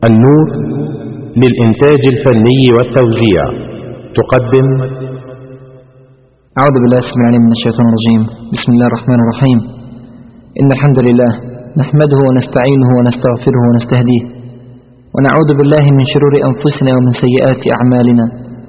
النور للإنتاج الفني والتوزيع تقدم. أعوذ بالله السميع العليم من الشيطان الرجيم. بسم الله الرحمن الرحيم. إن الحمد لله نحمده ونستعينه ونستغفره ونستهديه، ونعوذ بالله من شرور أنفسنا ومن سيئات أعمالنا.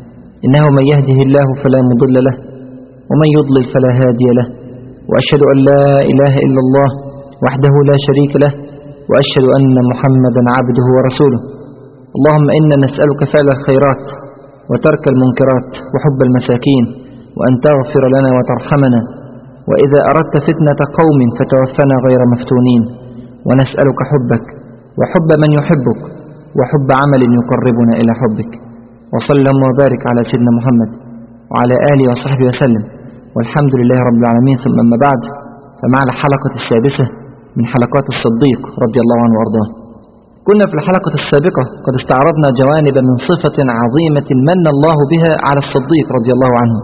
إنه من يهده الله فلا مضل له، ومن يضلل فلا هادي له، وأشهد أن لا إله إلا الله وحده لا شريك له، وأشهد أن محمدا عبده ورسوله. اللهم إنا نسألك فعل الخيرات وترك المنكرات وحب المساكين، وأن تغفر لنا وترحمنا، وإذا أردت فتنة قوم فتوفنا غير مفتونين. ونسألك حبك وحب من يحبك وحب عمل يقربنا إلى حبك. وصلى وبارك على سيدنا محمد وعلى آله وصحبه وسلم، والحمد لله رب العالمين. ثم أما بعد، فمع الحلقة السادسة من حلقات الصديق رضي الله عنه وارضاه. كنا في الحلقة السابقة قد استعرضنا جوانب من صفة عظيمة من الله بها على الصديق رضي الله عنه،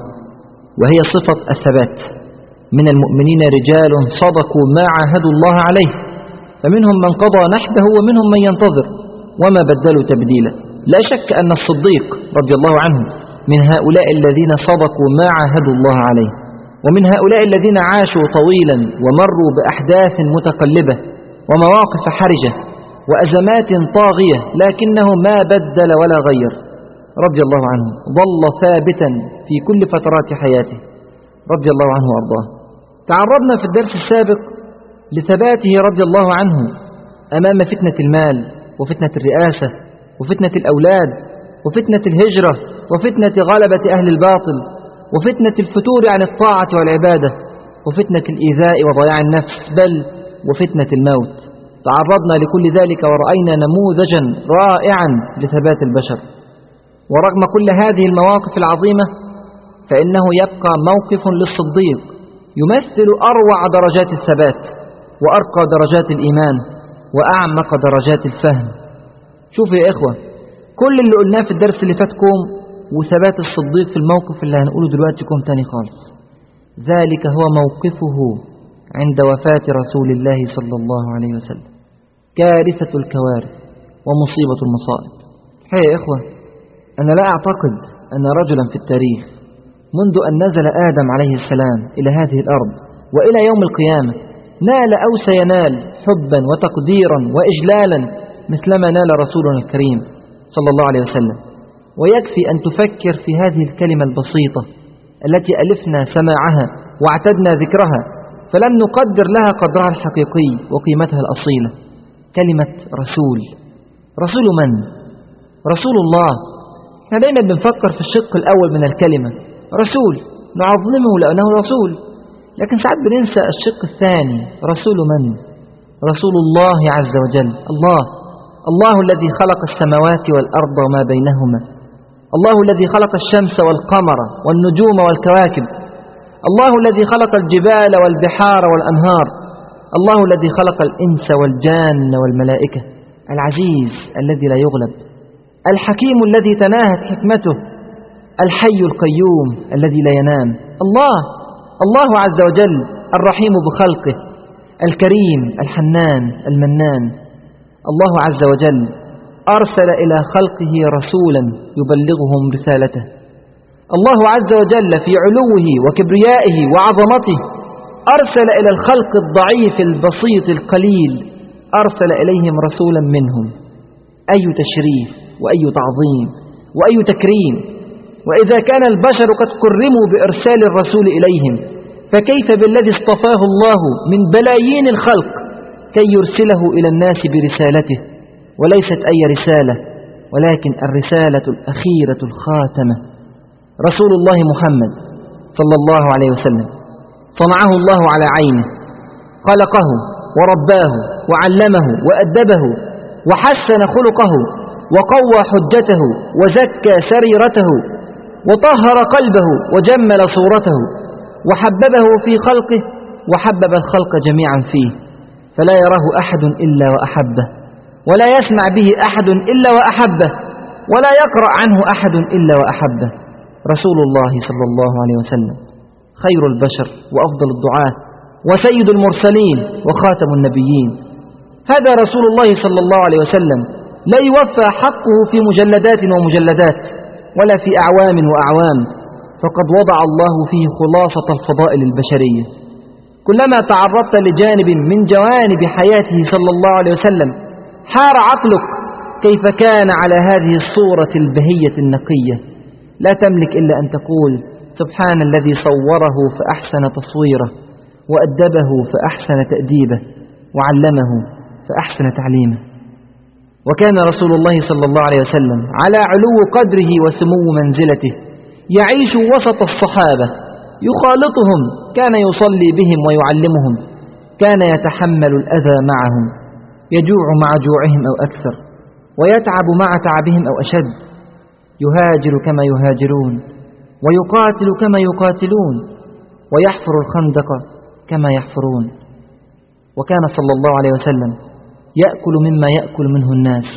وهي صفة الثبات. من المؤمنين رجال صدقوا ما عاهدوا الله عليه، فمنهم من قضى نحبه ومنهم من ينتظر وما بدلوا تبديلا. لا شك أن الصديق رضي الله عنه من هؤلاء الذين صدقوا ما عاهدوا الله عليه، ومن هؤلاء الذين عاشوا طويلا ومروا بأحداث متقلبة ومواقف حرجة وأزمات طاغية، لكنه ما بدل ولا غير رضي الله عنه. ظل ثابتا في كل فترات حياته رضي الله عنه وأرضاه. تعرضنا في الدرس السابق لثباته رضي الله عنه أمام فتنة المال وفتنة الرئاسة وفتنة الأولاد وفتنة الهجرة وفتنة غلبة أهل الباطل وفتنة الفتور عن الطاعة والعبادة وفتنة الإيذاء وضياع النفس، بل وفتنة الموت. تعرضنا لكل ذلك ورأينا نموذجا رائعا لثبات البشر. ورغم كل هذه المواقف العظيمة، فإنه يبقى موقف للصديق يمثل أروع درجات الثبات وأرقى درجات الإيمان وأعمق درجات الفهم. شوفوا يا إخوة، كل اللي قلناه في الدرس اللي فاتكم وثبات الصديق في الموقف اللي هنقوله دلوقتي كم تاني خالص. ذلك هو موقفه عند وفاة رسول الله صلى الله عليه وسلم. كارثة الكوارث ومصيبة المصائب. الحقيقة يا إخوة، أنا لا أعتقد أن رجلا في التاريخ منذ أن نزل آدم عليه السلام إلى هذه الأرض وإلى يوم القيامة نال أو سينال حبا وتقديرا وإجلالا مثلما نال رسولنا الكريم صلى الله عليه وسلم. ويكفي أن تفكر في هذه الكلمة البسيطة التي ألفنا سماعها واعتدنا ذكرها، فلم نقدر لها قدرها الحقيقي وقيمتها الأصيلة. كلمة رسول. رسول من؟ رسول الله. احنا دايما بنفكر في الشق الأول من الكلمة رسول، نعظمه لأنه رسول، لكن ساعات بننسى الشق الثاني. رسول من؟ رسول الله عز وجل. الله الذي خلق السماوات والأرض وما بينهما، الله الذي خلق الشمس والقمر والنجوم والكواكب، الله الذي خلق الجبال والبحار والأنهار، الله الذي خلق الإنس والجان والملائكة، العزيز الذي لا يغلب، الحكيم الذي تناهت حكمته، الحي القيوم الذي لا ينام. الله عز وجل الرحيم بخلقه، الكريم الحنان المنان. الله عز وجل أرسل إلى خلقه رسولا يبلغهم رسالته. الله عز وجل في علوه وكبريائه وعظمته أرسل إلى الخلق الضعيف البسيط القليل، أرسل إليهم رسولا منهم. أي تشريف وأي تعظيم وأي تكريم! وإذا كان البشر قد كرموا بإرسال الرسول إليهم، فكيف بالذي اصطفاه الله من بلايين الخلق كي يرسله إلى الناس برسالته، وليست أي رسالة، ولكن الرسالة الأخيرة الخاتمة، رسول الله محمد صلى الله عليه وسلم. صنعه الله على عينه، خلقه ورباه وعلمه وأدبه وحسن خلقه وقوى حجته وزكى سريرته وطهر قلبه وجمل صورته وحببه في خلقه وحبب الخلق جميعا فيه، فلا يراه أحد إلا وأحبه، ولا يسمع به أحد إلا وأحبه، ولا يقرأ عنه أحد إلا وأحبه. رسول الله صلى الله عليه وسلم خير البشر وأفضل الدعاة وسيد المرسلين وخاتم النبيين. هذا رسول الله صلى الله عليه وسلم لا يوفى حقه في مجلدات ومجلدات ولا في أعوام وأعوام، فقد وضع الله فيه خلاصة الفضائل البشرية. كلما تعرضت لجانب من جوانب حياته صلى الله عليه وسلم حار عقلك كيف كان على هذه الصورة البهية النقية، لا تملك إلا أن تقول سبحان الذي صوره فأحسن تصويره، وأدبه فأحسن تأديبه، وعلمه فأحسن تعليمه. وكان رسول الله صلى الله عليه وسلم على علو قدره وسمو منزلته يعيش وسط الصحابة يخالطهم، كان يصلي بهم ويعلمهم، كان يتحمل الأذى معهم، يجوع مع جوعهم أو أكثر، ويتعب مع تعبهم أو أشد، يهاجر كما يهاجرون، ويقاتل كما يقاتلون، ويحفر الخندق كما يحفرون. وكان صلى الله عليه وسلم يأكل مما يأكل منه الناس،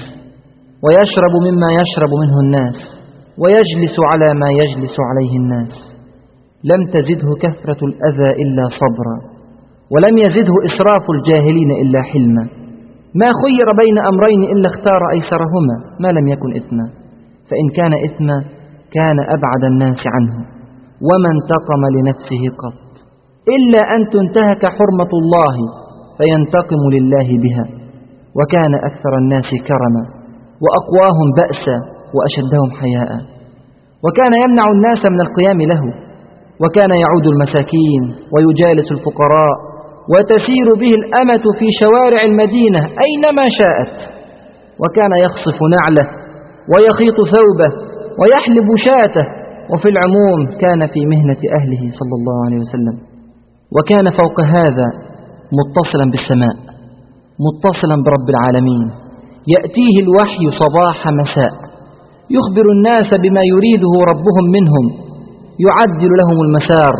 ويشرب مما يشرب منه الناس، ويجلس على ما يجلس عليه الناس. لم تزده كثرة الأذى إلا صبرا، ولم يزده إسراف الجاهلين إلا حلما. ما خير بين أمرين إلا اختار أيسرهما ما لم يكن إثما، فإن كان إثما كان أبعد الناس عنه، وما انتقم لنفسه قط إلا أن تنتهك حرمة الله فينتقم لله بها. وكان أكثر الناس كرما، وأقواهم بأسا، وأشدهم حياء. وكان يمنع الناس من القيام له، وكان يعود المساكين ويجالس الفقراء، وتسير به الأمة في شوارع المدينة أينما شاءت. وكان يخصف نعله ويخيط ثوبه ويحلب شاته، وفي العموم كان في مهنة أهله صلى الله عليه وسلم. وكان فوق هذا متصلا بالسماء، متصلا برب العالمين، يأتيه الوحي صباح مساء، يخبر الناس بما يريده ربهم منهم، يعدل لهم المسار،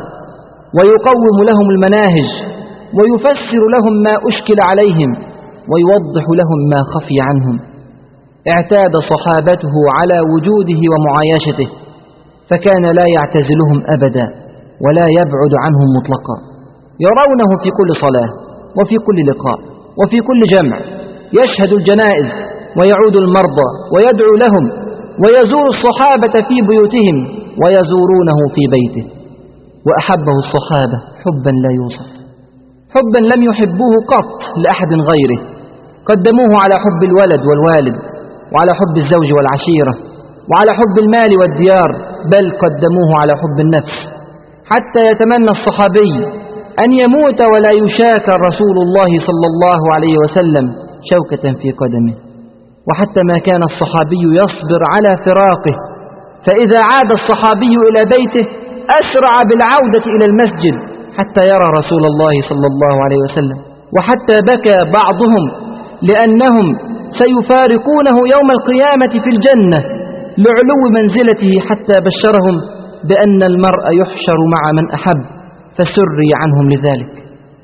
ويقوم لهم المناهج، ويفسر لهم ما أشكل عليهم، ويوضح لهم ما خفي عنهم. اعتاد صحابته على وجوده ومعايشته، فكان لا يعتزلهم أبدا ولا يبعد عنهم مطلقا، يرونه في كل صلاة وفي كل لقاء وفي كل جمع، يشهد الجنائز ويعود المرضى ويدعو لهم، ويزور الصحابة في بيوتهم ويزورونه في بيته. وأحبه الصحابة حبا لا يوصف، حبا لم يحبوه قط لأحد غيره. قدموه على حب الولد والوالد، وعلى حب الزوج والعشيرة، وعلى حب المال والديار، بل قدموه على حب النفس، حتى يتمنى الصحابي أن يموت ولا يشاكى رسول الله صلى الله عليه وسلم شوكة في قدمه. وحتى ما كان الصحابي يصبر على فراقه، فإذا عاد الصحابي إلى بيته أسرع بالعودة إلى المسجد حتى يرى رسول الله صلى الله عليه وسلم. وحتى بكى بعضهم لأنهم سيفارقونه يوم القيامة في الجنة لعلو منزلته، حتى بشرهم بأن المرء يحشر مع من أحب، فسري عنهم لذلك.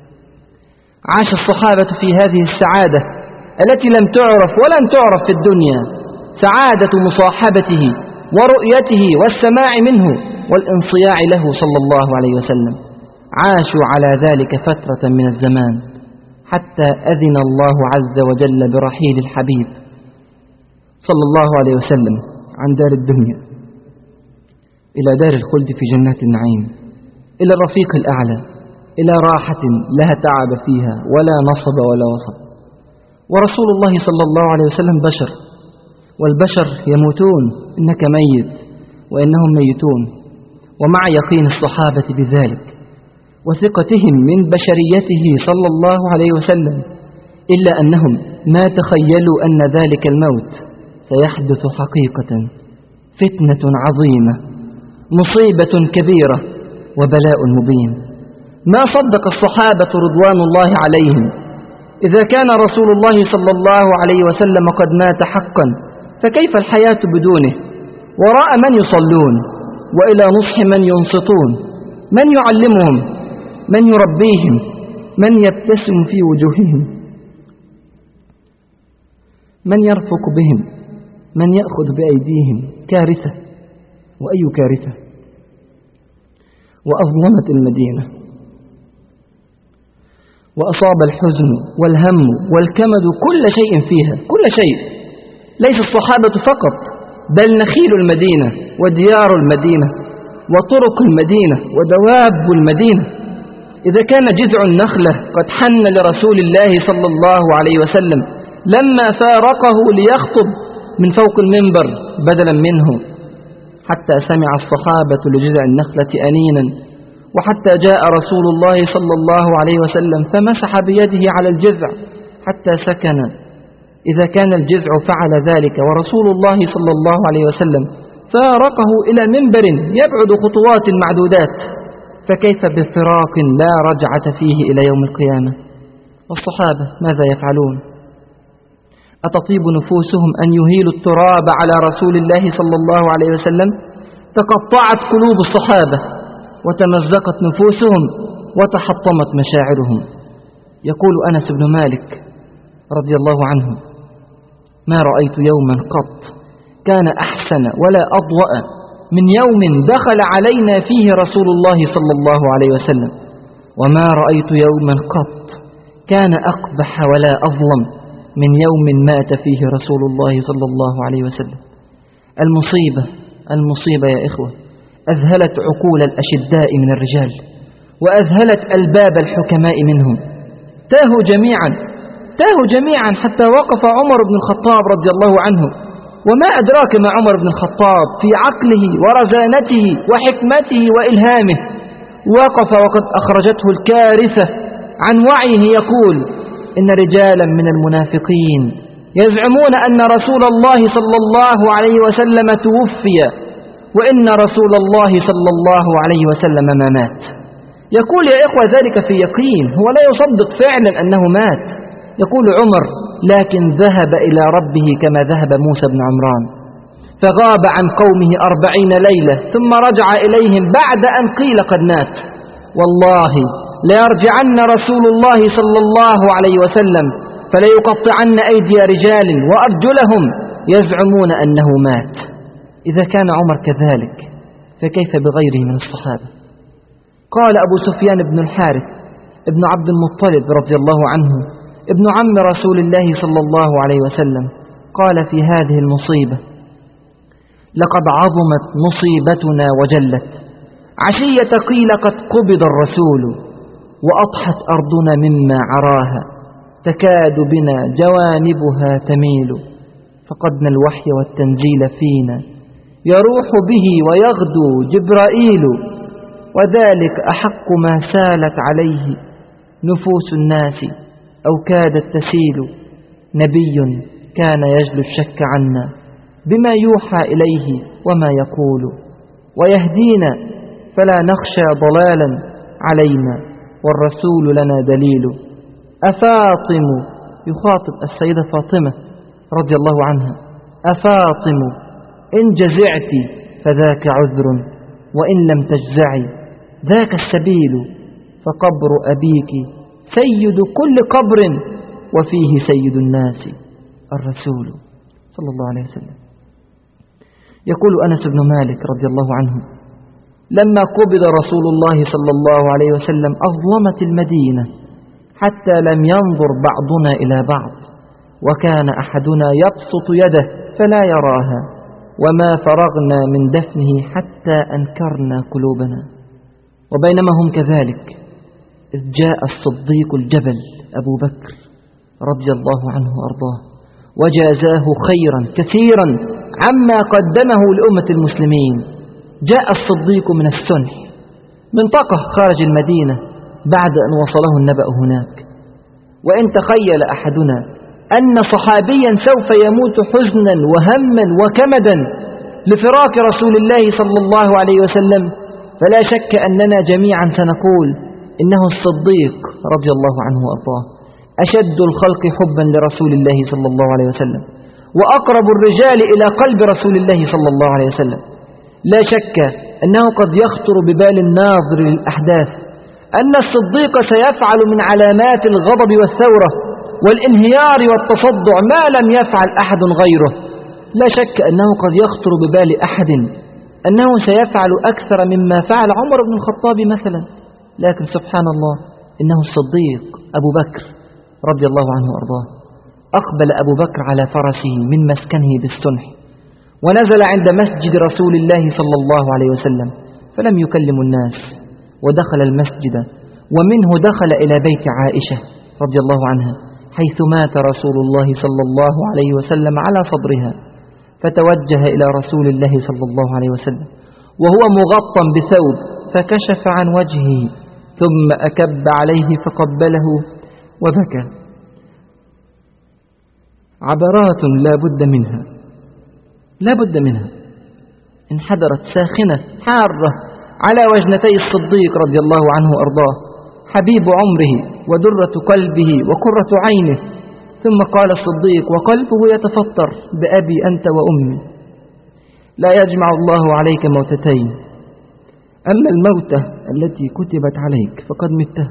عاش الصحابة في هذه السعادة التي لم تعرف ولن تعرف في الدنيا، سعادة مصاحبته ورؤيته والسماع منه والانصياع له صلى الله عليه وسلم. عاشوا على ذلك فترة من الزمان، حتى أذن الله عز وجل برحيل الحبيب صلى الله عليه وسلم عن دار الدنيا إلى دار الخلد في جنات النعيم، إلى الرفيق الأعلى، إلى راحة لا تعب فيها ولا نصب ولا وصب. ورسول الله صلى الله عليه وسلم بشر، والبشر يموتون، إنك ميت وإنهم ميتون. ومع يقين الصحابة بذلك وثقتهم من بشريته صلى الله عليه وسلم، إلا أنهم ما تخيلوا أن ذلك الموت سيحدث حقيقة، فتنة عظيمة، مصيبة كبيرة، وبلاء مبين. ما صدق الصحابة رضوان الله عليهم إذا كان رسول الله صلى الله عليه وسلم قد مات حقا، فكيف الحياة بدونه؟ وراء من يصلون، وإلى نصح من ينصتون، من يعلمهم، من يربيهم، من يبتسم في وجوههم، من يرفق بهم، من يأخذ بأيديهم. كارثة، وأي كارثة! وأظلمت المدينة، وأصاب الحزن والهم والكمد كل شيء فيها، كل شيء. ليس الصحابة فقط، بل نخيل المدينة وديار المدينة وطرق المدينة ودواب المدينة. إذا كان جذع النخلة قد حن لرسول الله صلى الله عليه وسلم لما فارقه ليخطب من فوق المنبر بدلا منه، حتى سمع الصحابة لجذع النخلة أنينا، وحتى جاء رسول الله صلى الله عليه وسلم فمسح بيده على الجذع حتى سكن. إذا كان الجذع فعل ذلك ورسول الله صلى الله عليه وسلم فارقه إلى منبر يبعد خطوات معدودات، فكيف بفراق لا رجعة فيه إلى يوم القيامة؟ والصحابة ماذا يفعلون؟ أتطيب نفوسهم أن يهيلوا التراب على رسول الله صلى الله عليه وسلم؟ تقطعت قلوب الصحابة وتمزقت نفوسهم وتحطمت مشاعرهم. يقول أنس بن مالك رضي الله عنه: ما رأيت يوما قط كان أحسن ولا أضوأ من يوم دخل علينا فيه رسول الله صلى الله عليه وسلم، وما رأيت يوما قط كان أقبح ولا أظلم من يوم مات فيه رسول الله صلى الله عليه وسلم. المصيبة يا إخوة أذهلت عقول الأشداء من الرجال وأذهلت ألباب الحكماء منهم، تاهوا جميعا حتى وقف عمر بن الخطاب رضي الله عنه. وما أدراك ما عمر بن الخطاب في عقله ورزانته وحكمته وإلهامه، وقف وقد أخرجته الكارثة عن وعيه يقول: إن رجالا من المنافقين يزعمون أن رسول الله صلى الله عليه وسلم توفي، وإن رسول الله صلى الله عليه وسلم ما مات. يقول يا إخوة ذلك في يقين، هو لا يصدق فعلا أنه مات. يقول عمر: لكن ذهب إلى ربه كما ذهب موسى بن عمران، فغاب عن قومه 40 ليلة ثم رجع إليهم بعد أن قيل قد مات. والله ليرجعن رسول الله صلى الله عليه وسلم فليقطعن أيدي رجال وأرجلهم يزعمون أنه مات. إذا كان عمر كذلك فكيف بغيره من الصحابة؟ قال أبو سفيان بن الحارث ابن عبد المطلب رضي الله عنه ابن عم رسول الله صلى الله عليه وسلم، قال في هذه المصيبة: لقد عظمت مصيبتنا وجلت، عشية قيل قد قبض الرسول، وأضحت أرضنا مما عراها، تكاد بنا جوانبها تميل، فقدنا الوحي والتنزيل فينا، يروح به ويغدو جبرائيل، وذلك أحق ما سالت عليه نفوس الناس أو كادت تسيل. نبي كان يجلو الشك عنا بما يوحى إليه وما يقول، ويهدينا فلا نخشى ضلالا علينا، والرسول لنا دليل. أفاطم، يخاطب السيدة فاطمة رضي الله عنها: أفاطم إن جزعت فذاك عذر، وإن لم تجزعي ذاك السبيل، فقبر أبيك سيد كل قبر، وفيه سيد الناس الرسول صلى الله عليه وسلم. يقول أنس بن مالك رضي الله عنه: لما قبض رسول الله صلى الله عليه وسلم أظلمت المدينة حتى لم ينظر بعضنا إلى بعض، وكان أحدنا يبسط يده فلا يراها، وما فرغنا من دفنه حتى أنكرنا قلوبنا. وبينما هم كذلك إذ جاء الصديق الجبل أبو بكر رضي الله عنه وأرضاه، وجازاه خيرا كثيرا عما قدمه لأمة المسلمين. جاء الصديق من السنح، منطقة خارج المدينة، بعد أن وصله النبأ هناك. وإن تخيل أحدنا أن صحابيا سوف يموت حزنا وهما وكمدا لفراق رسول الله صلى الله عليه وسلم، فلا شك أننا جميعا سنقول إنه الصديق رضي الله عنه وأرضاه، أشد الخلق حبا لرسول الله صلى الله عليه وسلم، وأقرب الرجال إلى قلب رسول الله صلى الله عليه وسلم. لا شك أنه قد يخطر ببال الناظر للأحداث أن الصديق سيفعل من علامات الغضب والثورة والانهيار والتصدع ما لم يفعل أحد غيره. لا شك أنه قد يخطر ببال أحد أنه سيفعل أكثر مما فعل عمر بن الخطاب مثلا، لكن سبحان الله إنه الصديق أبو بكر رضي الله عنه وأرضاه. أقبل أبو بكر على فرسه من مسكنه بالسنح، ونزل عند مسجد رسول الله صلى الله عليه وسلم فلم يكلم الناس، ودخل المسجد، ومنه دخل إلى بيت عائشة رضي الله عنها حيث مات رسول الله صلى الله عليه وسلم على صدرها، فتوجه إلى رسول الله صلى الله عليه وسلم وهو مغطى بثوب، فكشف عن وجهه ثم أكب عليه فقبله وبكى. عبرات لا بد منها انحدرت ساخنة حارة على وجنتي الصديق رضي الله عنه وأرضاه، حبيب عمره ودرة قلبه وقرة عينه. ثم قال الصديق وقلبه يتفطر بأبي أنت وأمي، لا يجمع الله عليك موتتين، أما الموتة التي كتبت عليك فقد متها.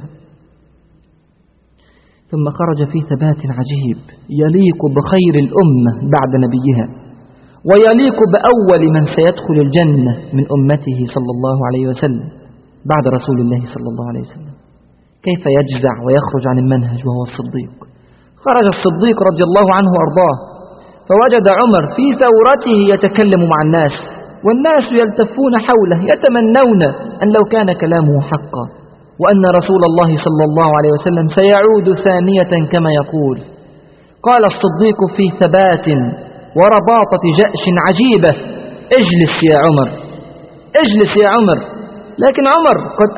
ثم خرج في ثبات عجيب يليق بخير الأمة بعد نبيها، ويليق بأول من سيدخل الجنة من أمته صلى الله عليه وسلم بعد رسول الله صلى الله عليه وسلم. كيف يجزع ويخرج عن المنهج وهو الصديق؟ خرج الصديق رضي الله عنه وأرضاه، فوجد عمر في ثورته يتكلم مع الناس، والناس يلتفون حوله يتمنون أن لو كان كلامه حقا، وأن رسول الله صلى الله عليه وسلم سيعود ثانية كما يقول. قال الصديق في ثبات ورباطة جأش عجيبة اجلس يا عمر، اجلس يا عمر. لكن عمر قد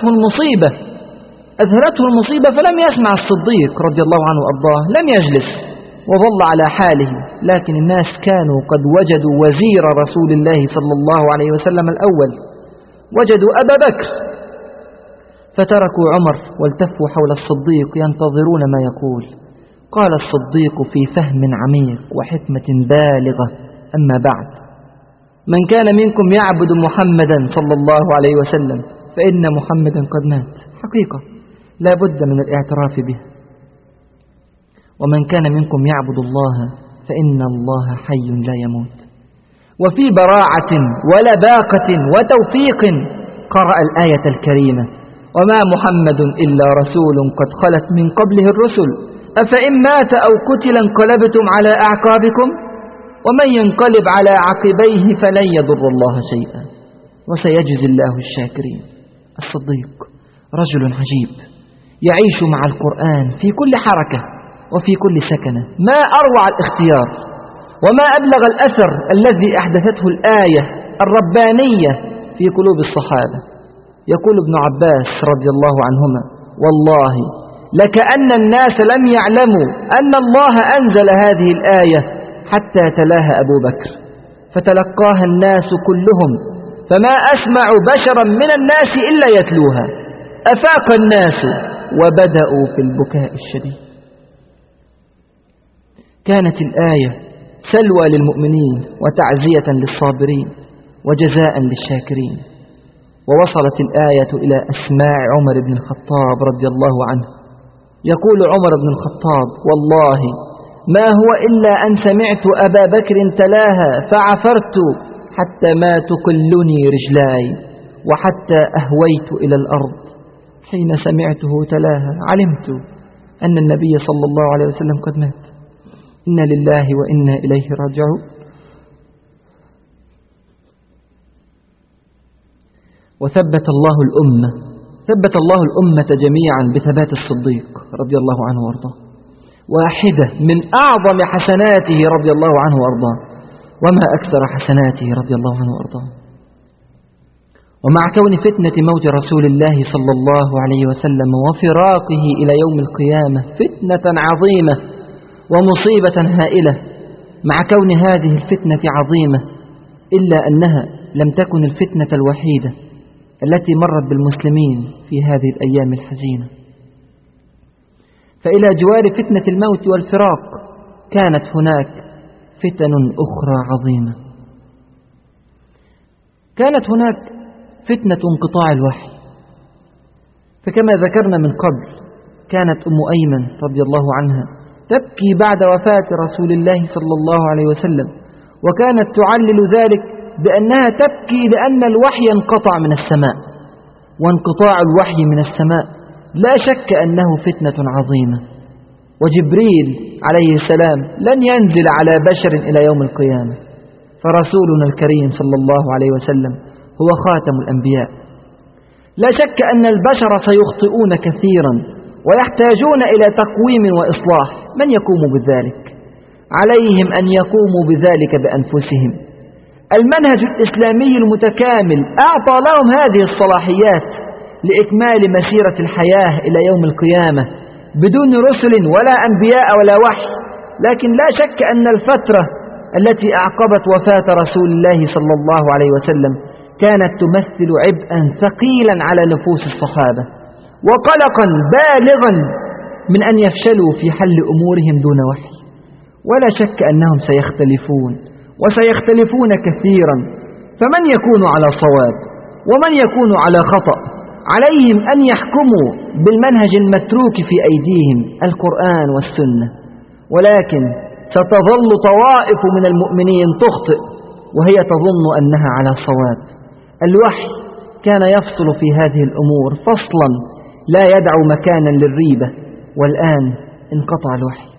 أذهلته المصيبة فلم يسمع الصديق رضي الله عنه وأرضاه، لم يجلس وظل على حاله. لكن الناس كانوا قد وجدوا وزير رسول الله صلى الله عليه وسلم الأول، وجدوا أبا بكر، فتركوا عمر والتفوا حول الصديق ينتظرون ما يقول. قال الصديق في فهم عميق وحكمة بالغة: أما بعد، من كان منكم يعبد محمدا صلى الله عليه وسلم فإن محمدا قد مات، حقيقة لا بد من الاعتراف به. ومن كان منكم يعبد الله فإن الله حي لا يموت. وفي براعة ولباقة وتوفيق قرأ الآية الكريمة: وما محمد إلا رسول قد خلت من قبله الرسل أفإن مات أو قتل انقلبتم على أعقابكم ومن ينقلب على عقبيه فلن يضر الله شيئا وسيجزي الله الشاكرين. الصديق رجل عجيب يعيش مع القرآن في كل حركة وفي كل سكنة. ما أروع الاختيار وما أبلغ الأثر الذي أحدثته الآية الربانية في قلوب الصحابة. يقول ابن عباس رضي الله عنهما: والله لكأن الناس لم يعلموا أن الله أنزل هذه الآية حتى تلاها أبو بكر، فتلقاها الناس كلهم، فما أسمع بشرا من الناس إلا يتلوها. أفاق الناس وبدأوا في البكاء الشديد. كانت الآية سلوى للمؤمنين وتعزية للصابرين وجزاء للشاكرين. ووصلت الآية إلى أسماع عمر بن الخطاب رضي الله عنه. يقول عمر بن الخطاب: والله ما هو إلا أن سمعت أبا بكر تلاها فعفرت حتى ما تقلني رجلاي وحتى أهويت إلى الأرض. حين سمعته تلاها علمت أن النبي صلى الله عليه وسلم قد مات. إنا لله وإنا إليه راجعون. وثبت الله الأمة جميعا بثبات الصديق رضي الله عنه وارضاه، واحدة من أعظم حسناته رضي الله عنه وارضاه، وما أكثر حسناته رضي الله عنه وارضاه. ومع كون فتنة موت رسول الله صلى الله عليه وسلم وفراقه إلى يوم القيامة فتنة عظيمة ومصيبة هائلة، مع كون هذه الفتنة عظيمة إلا أنها لم تكن الفتنة الوحيدة التي مرت بالمسلمين في هذه الأيام الحزينة. فإلى جوار فتنة الموت والفراق كانت هناك فتن أخرى عظيمة. كانت هناك فتنة انقطاع الوحي. فكما ذكرنا من قبل كانت أم أيمن رضي الله عنها تبكي بعد وفاة رسول الله صلى الله عليه وسلم، وكانت تعلل ذلك بأنها تبكي لأن الوحي انقطع من السماء، وانقطاع الوحي من السماء لا شك أنه فتنة عظيمة. وجبريل عليه السلام لن ينزل على بشر إلى يوم القيامة، فرسولنا الكريم صلى الله عليه وسلم هو خاتم الأنبياء. لا شك أن البشر سيخطئون كثيرا ويحتاجون إلى تقويم وإصلاح. من يقوم بذلك؟ عليهم أن يقوموا بذلك بأنفسهم. المنهج الإسلامي المتكامل أعطى لهم هذه الصلاحيات لإكمال مسيرة الحياة إلى يوم القيامة بدون رسل ولا أنبياء ولا وحي. لكن لا شك أن الفترة التي أعقبت وفاة رسول الله صلى الله عليه وسلم كانت تمثل عبئا ثقيلا على نفوس الصحابة وقلقا بالغا من أن يفشلوا في حل أمورهم دون وحي. ولا شك أنهم سيختلفون وسيختلفون كثيرا، فمن يكون على صواب ومن يكون على خطأ؟ عليهم أن يحكموا بالمنهج المتروك في أيديهم القرآن والسنة. ولكن ستظل طوائف من المؤمنين تخطئ وهي تظن أنها على صواب. الوحي كان يفصل في هذه الأمور فصلا لا يدع مكانا للريبة، والآن انقطع الوحي.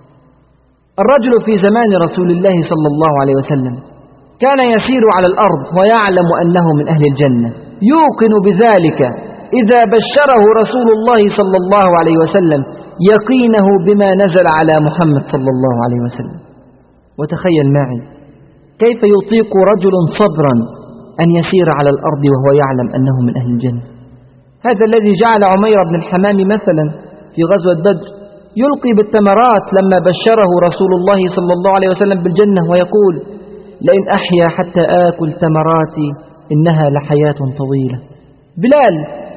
الرجل في زمان رسول الله صلى الله عليه وسلم كان يسير على الأرض ويعلم أنه من أهل الجنة، يوقن بذلك إذا بشره رسول الله صلى الله عليه وسلم يقينه بما نزل على محمد صلى الله عليه وسلم. وتخيل معي كيف يطيق رجل صبرا أن يسير على الأرض وهو يعلم أنه من أهل الجنة. هذا الذي جعل عمير بن الحمام مثلا في غزوة بدر يلقي بالتمرات لما بشره رسول الله صلى الله عليه وسلم بالجنة ويقول: لئن أحيا حتى آكل تمراتي إنها لحياة طويلة. بلال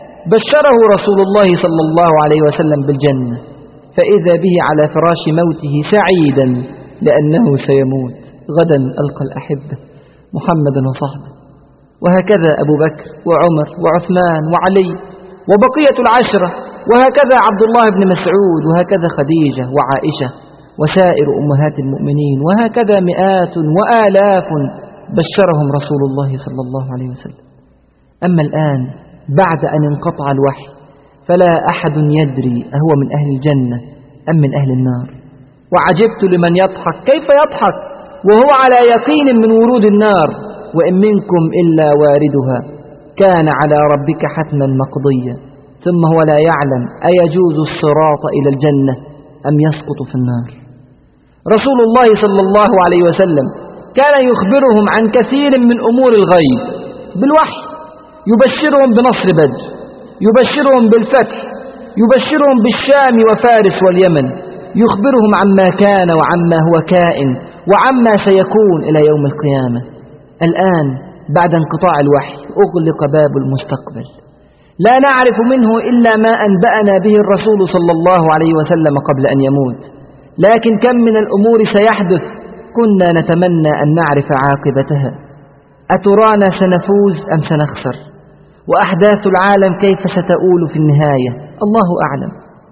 بشره رسول الله صلى الله عليه وسلم بالجنة، فإذا به على فراش موته سعيدا لأنه سيموت غدا ألقى الأحبة محمدا وصحبه. وهكذا أبو بكر وعمر وعثمان وعلي وبقية العشرة، وهكذا عبد الله بن مسعود، وهكذا خديجة وعائشة وسائر أمهات المؤمنين، وهكذا مئات وآلاف بشرهم رسول الله صلى الله عليه وسلم. أما الآن بعد أن انقطع الوحي فلا أحد يدري أهو من أهل الجنة أم من أهل النار. وعجبت لمن يضحك، كيف يضحك وهو على يقين من ورود النار؟ وإن منكم إلا واردها كان على ربك حتما مقضيا، ثم هو لا يعلم أيجوز الصراط إلى الجنة أم يسقط في النار. رسول الله صلى الله عليه وسلم كان يخبرهم عن كثير من أمور الغيب بالوحي، يبشرهم بنصر بدر، يبشرهم بالفتح، يبشرهم بالشام وفارس واليمن، يخبرهم عما كان وعما هو كائن وعما سيكون إلى يوم القيامة. الآن بعد انقطاع الوحي أغلق باب المستقبل، لا نعرف منه إلا ما أنبأنا به الرسول صلى الله عليه وسلم قبل أن يموت. لكن كم من الأمور سيحدث كنا نتمنى أن نعرف عاقبتها. أترانا سنفوز أم سنخسر؟ وأحداث العالم كيف ستؤول في النهاية؟ الله أعلم.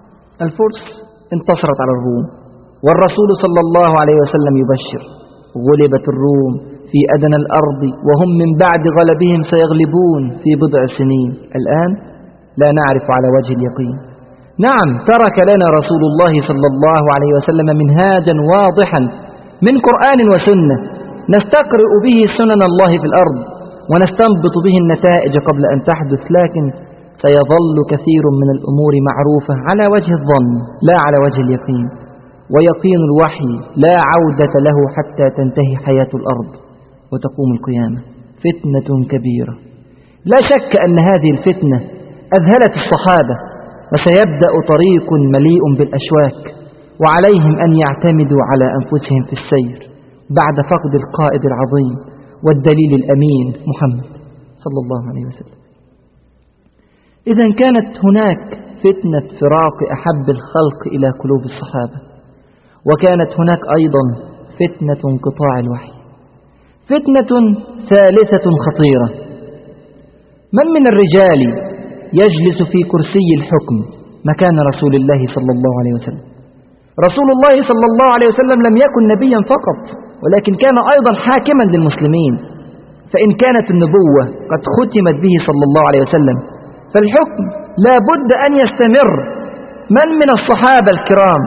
الفرس انتصرت على الروم، والرسول صلى الله عليه وسلم يبشر: غلبت الروم في أدنى الأرض وهم من بعد غلبهم سيغلبون في بضع سنين. الآن لا نعرف على وجه اليقين. نعم، ترك لنا رسول الله صلى الله عليه وسلم منهاجا واضحا من قرآن وسنة نستقرئ به سنن الله في الأرض ونستنبط به النتائج قبل أن تحدث. لكن سيظل كثير من الأمور معروفة على وجه الظن لا على وجه اليقين. ويقين الوحي لا عودة له حتى تنتهي حياة الأرض وتقوم القيامة. فتنة كبيرة، لا شك أن هذه الفتنة أذهلت الصحابة، وسيبدأ طريق مليء بالأشواك، وعليهم أن يعتمدوا على أنفسهم في السير بعد فقد القائد العظيم والدليل الأمين محمد صلى الله عليه وسلم. إذن كانت هناك فتنة فراق أحب الخلق إلى قلوب الصحابة، وكانت هناك أيضا فتنة انقطاع الوحي. فتنة ثالثة خطيرة: من من الرجال يجلس في كرسي الحكم مكان رسول الله صلى الله عليه وسلم؟ رسول الله صلى الله عليه وسلم لم يكن نبيا فقط، ولكن كان أيضا حاكما للمسلمين. فإن كانت النبوة قد ختمت به صلى الله عليه وسلم فالحكم لا بد أن يستمر. من من الصحابة الكرام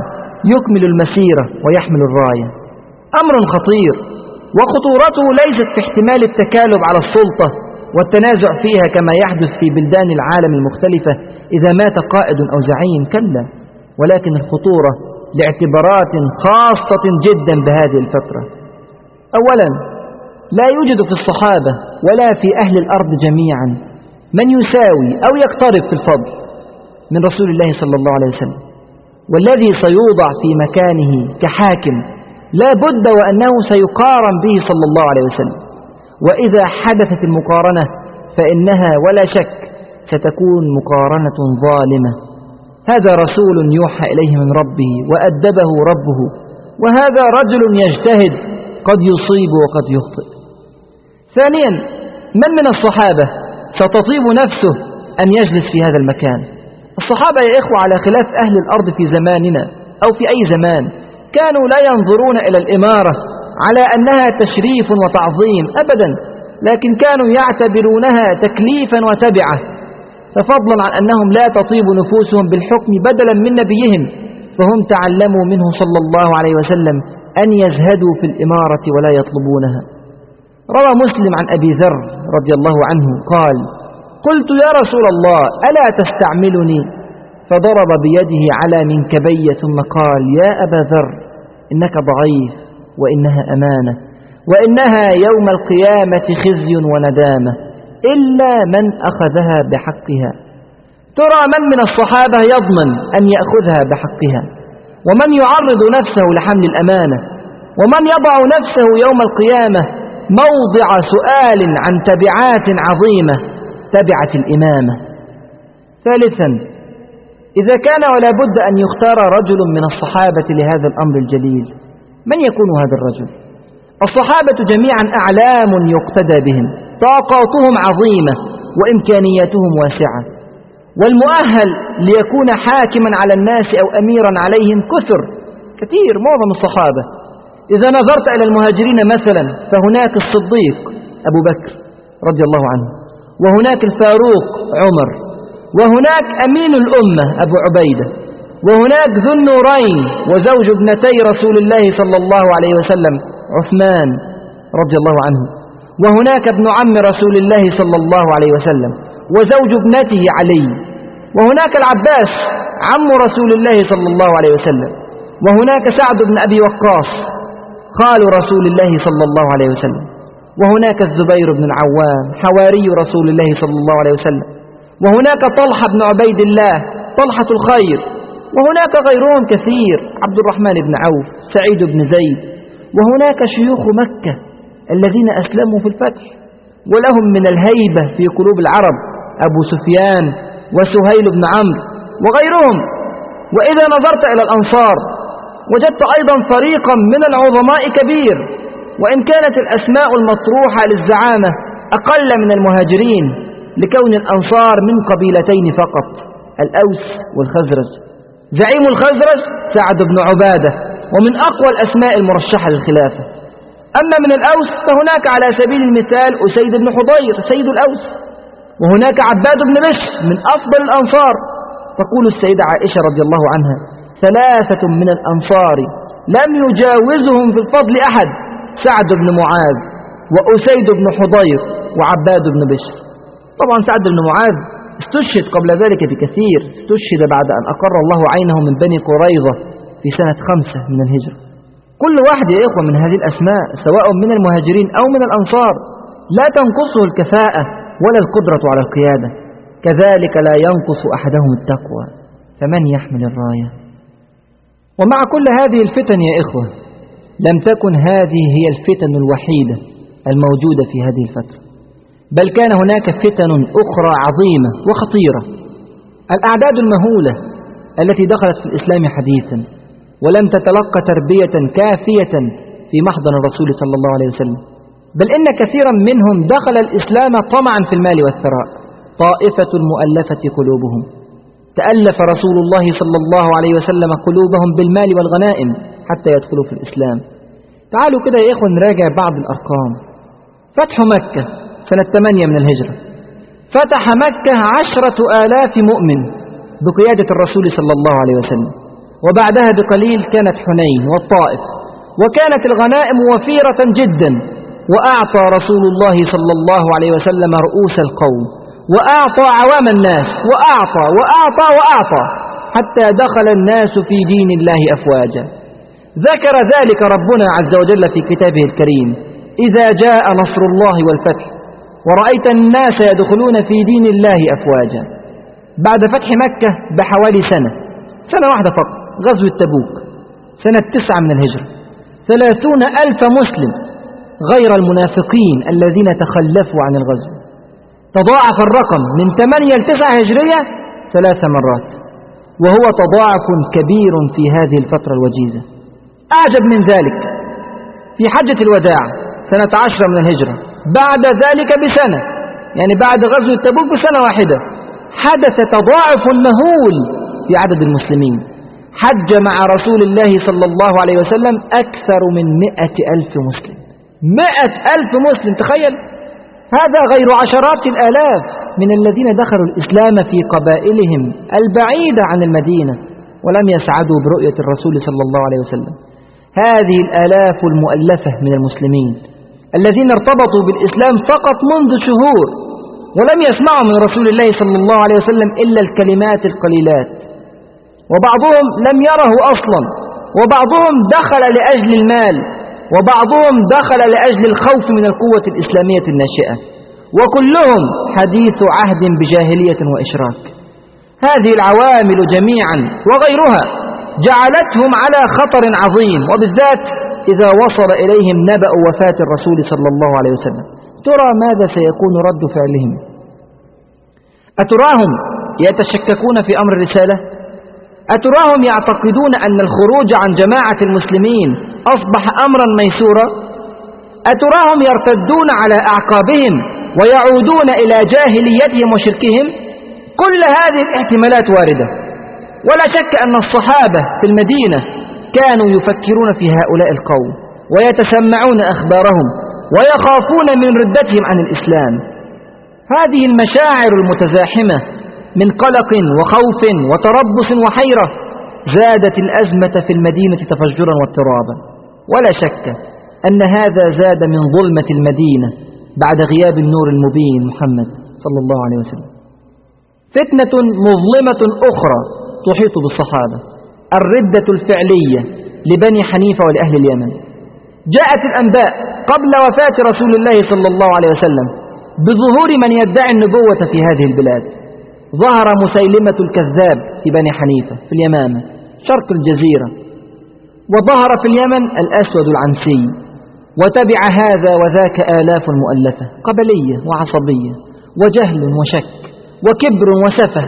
يكمل المسيرة ويحمل الراية. أمر خطير، وخطورته ليست في احتمال التكالب على السلطة والتنازع فيها كما يحدث في بلدان العالم المختلفة إذا مات قائد أو زعيم، كلا، ولكن الخطورة لاعتبارات خاصة جدا بهذه الفترة. أولا، لا يوجد في الصحابة ولا في أهل الأرض جميعا من يساوي أو يقترب في الفضل من رسول الله صلى الله عليه وسلم، والذي سيوضع في مكانه كحاكم لا بد وأنه سيقارن به صلى الله عليه وسلم، وإذا حدثت المقارنة فإنها ولا شك ستكون مقارنة ظالمة. هذا رسول يوحى إليه من ربه وأدبه ربه، وهذا رجل يجتهد، قد يصيب وقد يخطئ. ثانيا، من الصحابة ستطيب نفسه أن يجلس في هذا المكان؟ الصحابة يا إخوة على خلاف أهل الأرض في زماننا أو في أي زمان كانوا لا ينظرون إلى الإمارة على أنها تشريف وتعظيم أبدا، لكن كانوا يعتبرونها تكليفا وتبعة، ففضلا عن أنهم لا تطيب نفوسهم بالحكم بدلا من نبيهم، فهم تعلموا منه صلى الله عليه وسلم أن يزهدوا في الإمارة ولا يطلبونها. روى مسلم عن أبي ذر رضي الله عنه قال: قلت يا رسول الله ألا تستعملني؟ فضرب بيده على منكبي ثم قال: يا أبا ذر إنك ضعيف، وإنها أمانة، وإنها يوم القيامة خزي وندامة إلا من أخذها بحقها. ترى من الصحابة يضمن أن يأخذها بحقها، ومن يعرض نفسه لحمل الأمانة، ومن يضع نفسه يوم القيامة موضع سؤال عن تبعات عظيمة تبعة الإمامة. ثالثا، إذا كان ولا بد أن يختار رجل من الصحابة لهذا الأمر الجليل، من يكون هذا الرجل؟ الصحابة جميعا أعلام يقتدى بهم، طاقاتهم عظيمة وإمكانياتهم واسعة، والمؤهل ليكون حاكما على الناس أو أميرا عليهم كثير معظم الصحابة. إذا نظرت إلى المهاجرين مثلا فهناك الصديق أبو بكر رضي الله عنه، وهناك الفاروق عمر، وهناك أمين الأمة أبو عبيدة، وهناك ذو النورين وزوج ابنتي رسول الله صلى الله عليه وسلم عثمان رضي الله عنه، وهناك ابن عم رسول الله صلى الله عليه وسلم وزوج ابنته علي، وهناك العباس عم رسول الله صلى الله عليه وسلم، وهناك سعد بن أبي وقاص خال رسول الله صلى الله عليه وسلم، وهناك الزبير بن العوام حواري رسول الله صلى الله عليه وسلم، وهناك طلحة بن عبيد الله طلحة الخير، وهناك غيرهم كثير، عبد الرحمن بن عوف، سعيد بن زيد، وهناك شيوخ مكة الذين أسلموا في الفتح ولهم من الهيبة في قلوب العرب، أبو سفيان وسهيل بن عمرو وغيرهم. وإذا نظرت إلى الأنصار وجدت أيضا فريقا من العظماء كبير، وإن كانت الأسماء المطروحة للزعامة أقل من المهاجرين لكون الأنصار من قبيلتين فقط، الأوس والخزرج. زعيم الخزرج سعد بن عبادة، ومن أقوى الأسماء المرشحة للخلافة. أما من الأوس فهناك على سبيل المثال أسيد بن حضير سيد الأوس، وهناك عباد بن بشر من أفضل الأنصار. تقول السيدة عائشة رضي الله عنها: 3 من الأنصار لم يجاوزهم في الفضل أحد، سعد بن معاذ وأسيد بن حضير وعباد بن بشر. طبعا سعد بن معاذ استشهد قبل ذلك بكثير، استشهد بعد أن أقر الله عينه من بني قريظة في سنة 5 من الهجرة. كل واحد يا إخوة من هذه الأسماء سواء من المهاجرين أو من الأنصار لا تنقصه الكفاءة ولا القدرة على القيادة، كذلك لا ينقص أحدهم التقوى، فمن يحمل الراية؟ ومع كل هذه الفتن يا إخوة لم تكن هذه هي الفتن الوحيدة الموجودة في هذه الفترة، بل كان هناك فتن أخرى عظيمة وخطيرة. الأعداد المهولة التي دخلت في الإسلام حديثا ولم تتلقى تربية كافية في محضن الرسول صلى الله عليه وسلم، بل إن كثيرا منهم دخل الإسلام طمعا في المال والثراء. طائفة المؤلفة قلوبهم، تألف رسول الله صلى الله عليه وسلم قلوبهم بالمال والغنائم حتى يدخلوا في الإسلام. تعالوا كده يا إخوة نراجع بعض الأرقام. فتح مكة سنة 8 من الهجرة، فتح مكة 10,000 مؤمن بقيادة الرسول صلى الله عليه وسلم، وبعدها بقليل كانت حنين والطائف، وكانت الغنائم وفيرة جدا. وأعطى رسول الله صلى الله عليه وسلم رؤوس القوم، وأعطى عوام الناس، وأعطى وأعطى وأعطى حتى دخل الناس في دين الله أفواجا. ذكر ذلك ربنا عز وجل في كتابه الكريم: إذا جاء نصر الله والفتح ورأيت الناس يدخلون في دين الله أفواجا. بعد فتح مكة بحوالي سنة واحدة فقط، غزوة تبوك سنة 9 من الهجرة، 30,000 مسلم غير المنافقين الذين تخلفوا عن الغزو. تضاعف الرقم من 8 ل 9 هجرية 3 مرات، وهو تضاعف كبير في هذه الفترة الوجيزة. أعجب من ذلك في حجة الوداع سنة 10 من الهجرة، بعد ذلك بسنة، يعني بعد غزوة تبوك بسنة واحدة، حدث تضاعف مهول في عدد المسلمين. حج مع رسول الله صلى الله عليه وسلم أكثر من 100,000 مسلم. 100,000 مسلم، تخيل! هذا غير عشرات الآلاف من الذين دخلوا الإسلام في قبائلهم البعيدة عن المدينة ولم يسعدوا برؤية الرسول صلى الله عليه وسلم. هذه الآلاف المؤلفة من المسلمين الذين ارتبطوا بالإسلام فقط منذ شهور، ولم يسمعوا من رسول الله صلى الله عليه وسلم إلا الكلمات القليلات، وبعضهم لم يره أصلا، وبعضهم دخل لأجل المال، وبعضهم دخل لأجل الخوف من القوة الإسلامية الناشئة، وكلهم حديث عهد بجاهلية وإشراك. هذه العوامل جميعا وغيرها جعلتهم على خطر عظيم، وبالذات إذا وصل إليهم نبأ وفاة الرسول صلى الله عليه وسلم. ترى ماذا سيكون رد فعلهم؟ أتراهم يتشككون في أمر الرسالة؟ أتراهم يعتقدون أن الخروج عن جماعة المسلمين أصبح أمرا ميسورا؟ أتراهم يرتدون على أعقابهم ويعودون إلى جاهليتهم وشركهم؟ كل هذه الاحتمالات واردة، ولا شك أن الصحابة في المدينة كانوا يفكرون في هؤلاء القوم ويتسمعون أخبارهم ويخافون من ردتهم عن الإسلام. هذه المشاعر المتزاحمة من قلق وخوف وتربص وحيرة زادت الأزمة في المدينة تفجرا واضطرابا، ولا شك أن هذا زاد من ظلمة المدينة بعد غياب النور المبين محمد صلى الله عليه وسلم. فتنة مظلمة أخرى تحيط بالصحابة: الردة الفعلية لبني حنيفة ولأهل اليمن. جاءت الأنباء قبل وفاة رسول الله صلى الله عليه وسلم بظهور من يدعي النبوة في هذه البلاد. ظهر مسيلمة الكذاب في بني حنيفة في اليمامة شرق الجزيرة، وظهر في اليمن الأسود العنسي، وتبع هذا وذاك آلاف مؤلفة، قبلية وعصبية وجهل وشك وكبر وسفه،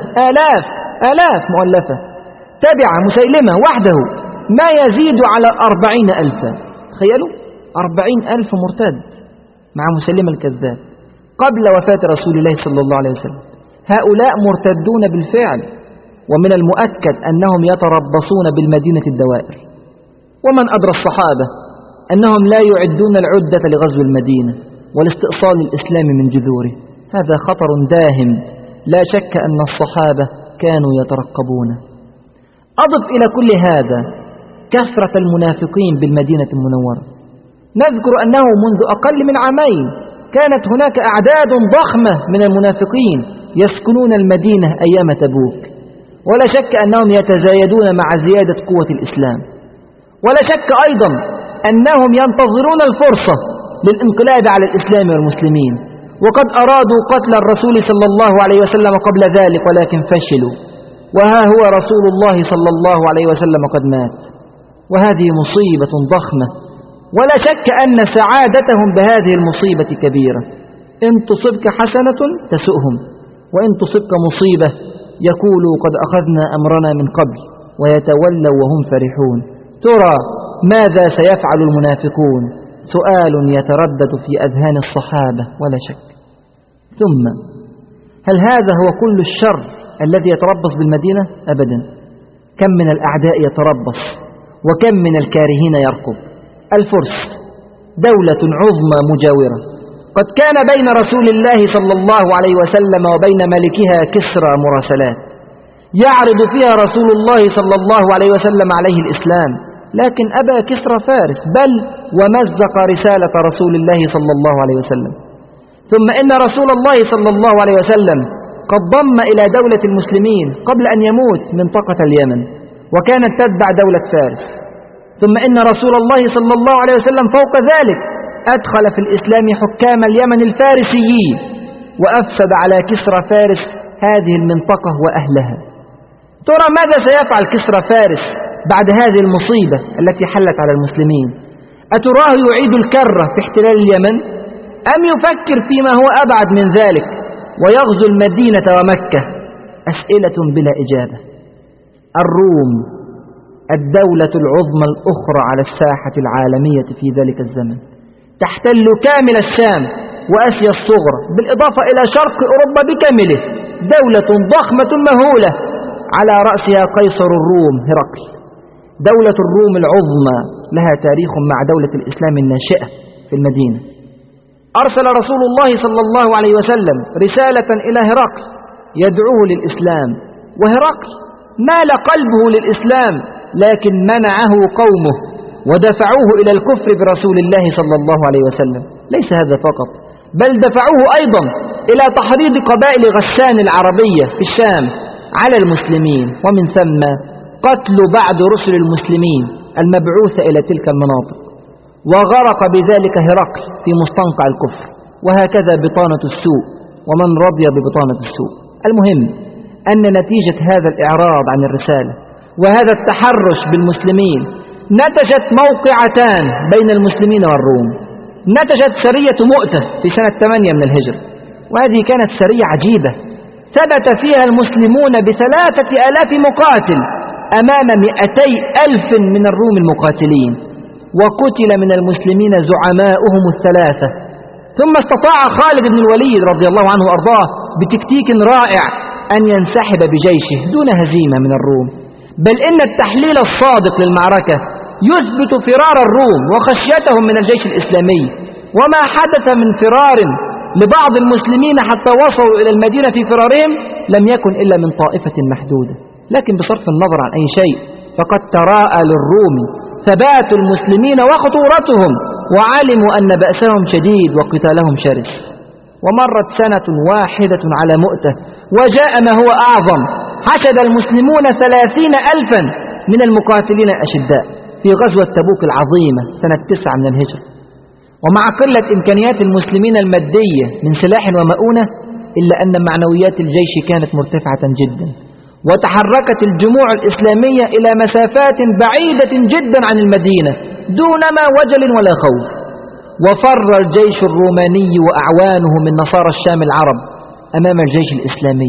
آلاف مؤلفة. تبع مسيلمة وحده ما يزيد على 40,000. تخيلوا 40,000 مرتد مع مسيلمة الكذاب قبل وفاة رسول الله صلى الله عليه وسلم. هؤلاء مرتدون بالفعل، ومن المؤكد أنهم يتربصون بالمدينة الدوائر. ومن أدرى الصحابة أنهم لا يعدون العدة لغزو المدينة والاستئصال الإسلام من جذوره. هذا خطر داهم لا شك أن الصحابة كانوا يترقبونه. أضف إلى كل هذا كثرة المنافقين بالمدينة المنورة. نذكر أنه منذ أقل من عامين كانت هناك أعداد ضخمة من المنافقين يسكنون المدينة أيام تبوك، ولا شك أنهم يتزايدون مع زيادة قوة الإسلام، ولا شك أيضا أنهم ينتظرون الفرصة للانقلاب على الإسلام والمسلمين، وقد أرادوا قتل الرسول صلى الله عليه وسلم قبل ذلك ولكن فشلوا، وها هو رسول الله صلى الله عليه وسلم قد مات. وهذه مصيبة ضخمة، ولا شك أن سعادتهم بهذه المصيبة كبيرة. إن تصبك حسنة تسؤهم، وإن تصبك مصيبة يقولوا قد أخذنا أمرنا من قبل، ويتولوا وهم فرحون. ترى ماذا سيفعل المنافقون؟ سؤال يتردد في أذهان الصحابة ولا شك. ثم هل هذا هو كل الشر الذي يتربص بالمدينة؟ أبدا. كم من الأعداء يتربص، وكم من الكارهين يرقب. الفرس دولة عظمى مجاورة، قد كان بين رسول الله صلى الله عليه وسلم وبين ملكها كسرى مراسلات، يعرض فيها رسول الله صلى الله عليه وسلم عليه الإسلام، لكن أبى كسرى فارس بل ومزق رسالة رسول الله صلى الله عليه وسلم. ثم إن رسول الله صلى الله عليه وسلم قد ضم إلى دولة المسلمين قبل أن يموت منطقة اليمن، وكانت تتبع دولة فارس. ثم إن رسول الله صلى الله عليه وسلم فوق ذلك أدخل في الإسلام حكام اليمن الفارسيين، وأفسد على كسرى فارس هذه المنطقة وأهلها. ترى ماذا سيفعل كسرى فارس بعد هذه المصيبة التي حلت على المسلمين؟ أتراه يعيد الكرة في احتلال اليمن، أم يفكر فيما هو أبعد من ذلك ويغزو المدينة ومكة؟ أسئلة بلا إجابة. الروم الدولة العظمى الأخرى على الساحة العالمية في ذلك الزمن، تحتل كامل الشام وآسيا الصغرى، بالإضافة إلى شرق أوروبا بكامله، دولة ضخمة مهولة على رأسها قيصر الروم هرقل. دولة الروم العظمى لها تاريخ مع دولة الإسلام الناشئة في المدينة. أرسل رسول الله صلى الله عليه وسلم رسالة إلى هرقل يدعوه للإسلام، وهرقل مال قلبه للإسلام، لكن منعه قومه ودفعوه إلى الكفر برسول الله صلى الله عليه وسلم. ليس هذا فقط، بل دفعوه أيضا إلى تحريض قبائل غسان العربية في الشام على المسلمين، ومن ثم قتل بعض رسل المسلمين المبعوثة إلى تلك المناطق، وغرق بذلك هرقل في مستنقع الكفر. وهكذا بطانة السوء ومن رضي ببطانة السوء. المهم أن نتيجة هذا الإعراض عن الرسالة وهذا التحرش بالمسلمين نتجت موقعتان بين المسلمين والروم. نتجت سرية مؤتة في سنة 8 من الهجرة، وهذه كانت سرية عجيبة ثبت فيها المسلمون ب3,000 مقاتل أمام 200,000 من الروم المقاتلين، وقتل من المسلمين زعماؤهم 3. ثم استطاع خالد بن الوليد رضي الله عنه وأرضاه بتكتيك رائع أن ينسحب بجيشه دون هزيمة من الروم. بل إن التحليل الصادق للمعركة يثبت فرار الروم وخشيتهم من الجيش الإسلامي، وما حدث من فرار لبعض المسلمين حتى وصلوا إلى المدينة في فرارهم لم يكن إلا من طائفة محدودة. لكن بصرف النظر عن أي شيء فقد تراءى للروم ثبات المسلمين وخطورتهم، وعلموا أن بأسهم شديد وقتالهم شرس. ومرت سنة واحدة على مؤتة، وجاء ما هو أعظم، حشد المسلمون 30,000 من المقاتلين الأشداء في غزوة تبوك العظيمة سنة 9 من الهجرة. ومع قلة إمكانيات المسلمين المادية من سلاح ومؤونة، إلا أن معنويات الجيش كانت مرتفعة جدا، وتحركت الجموع الإسلامية إلى مسافات بعيدة جدا عن المدينة دون ما وجل ولا خوف. وفر الجيش الروماني وأعوانه من نصارى الشام العرب أمام الجيش الإسلامي.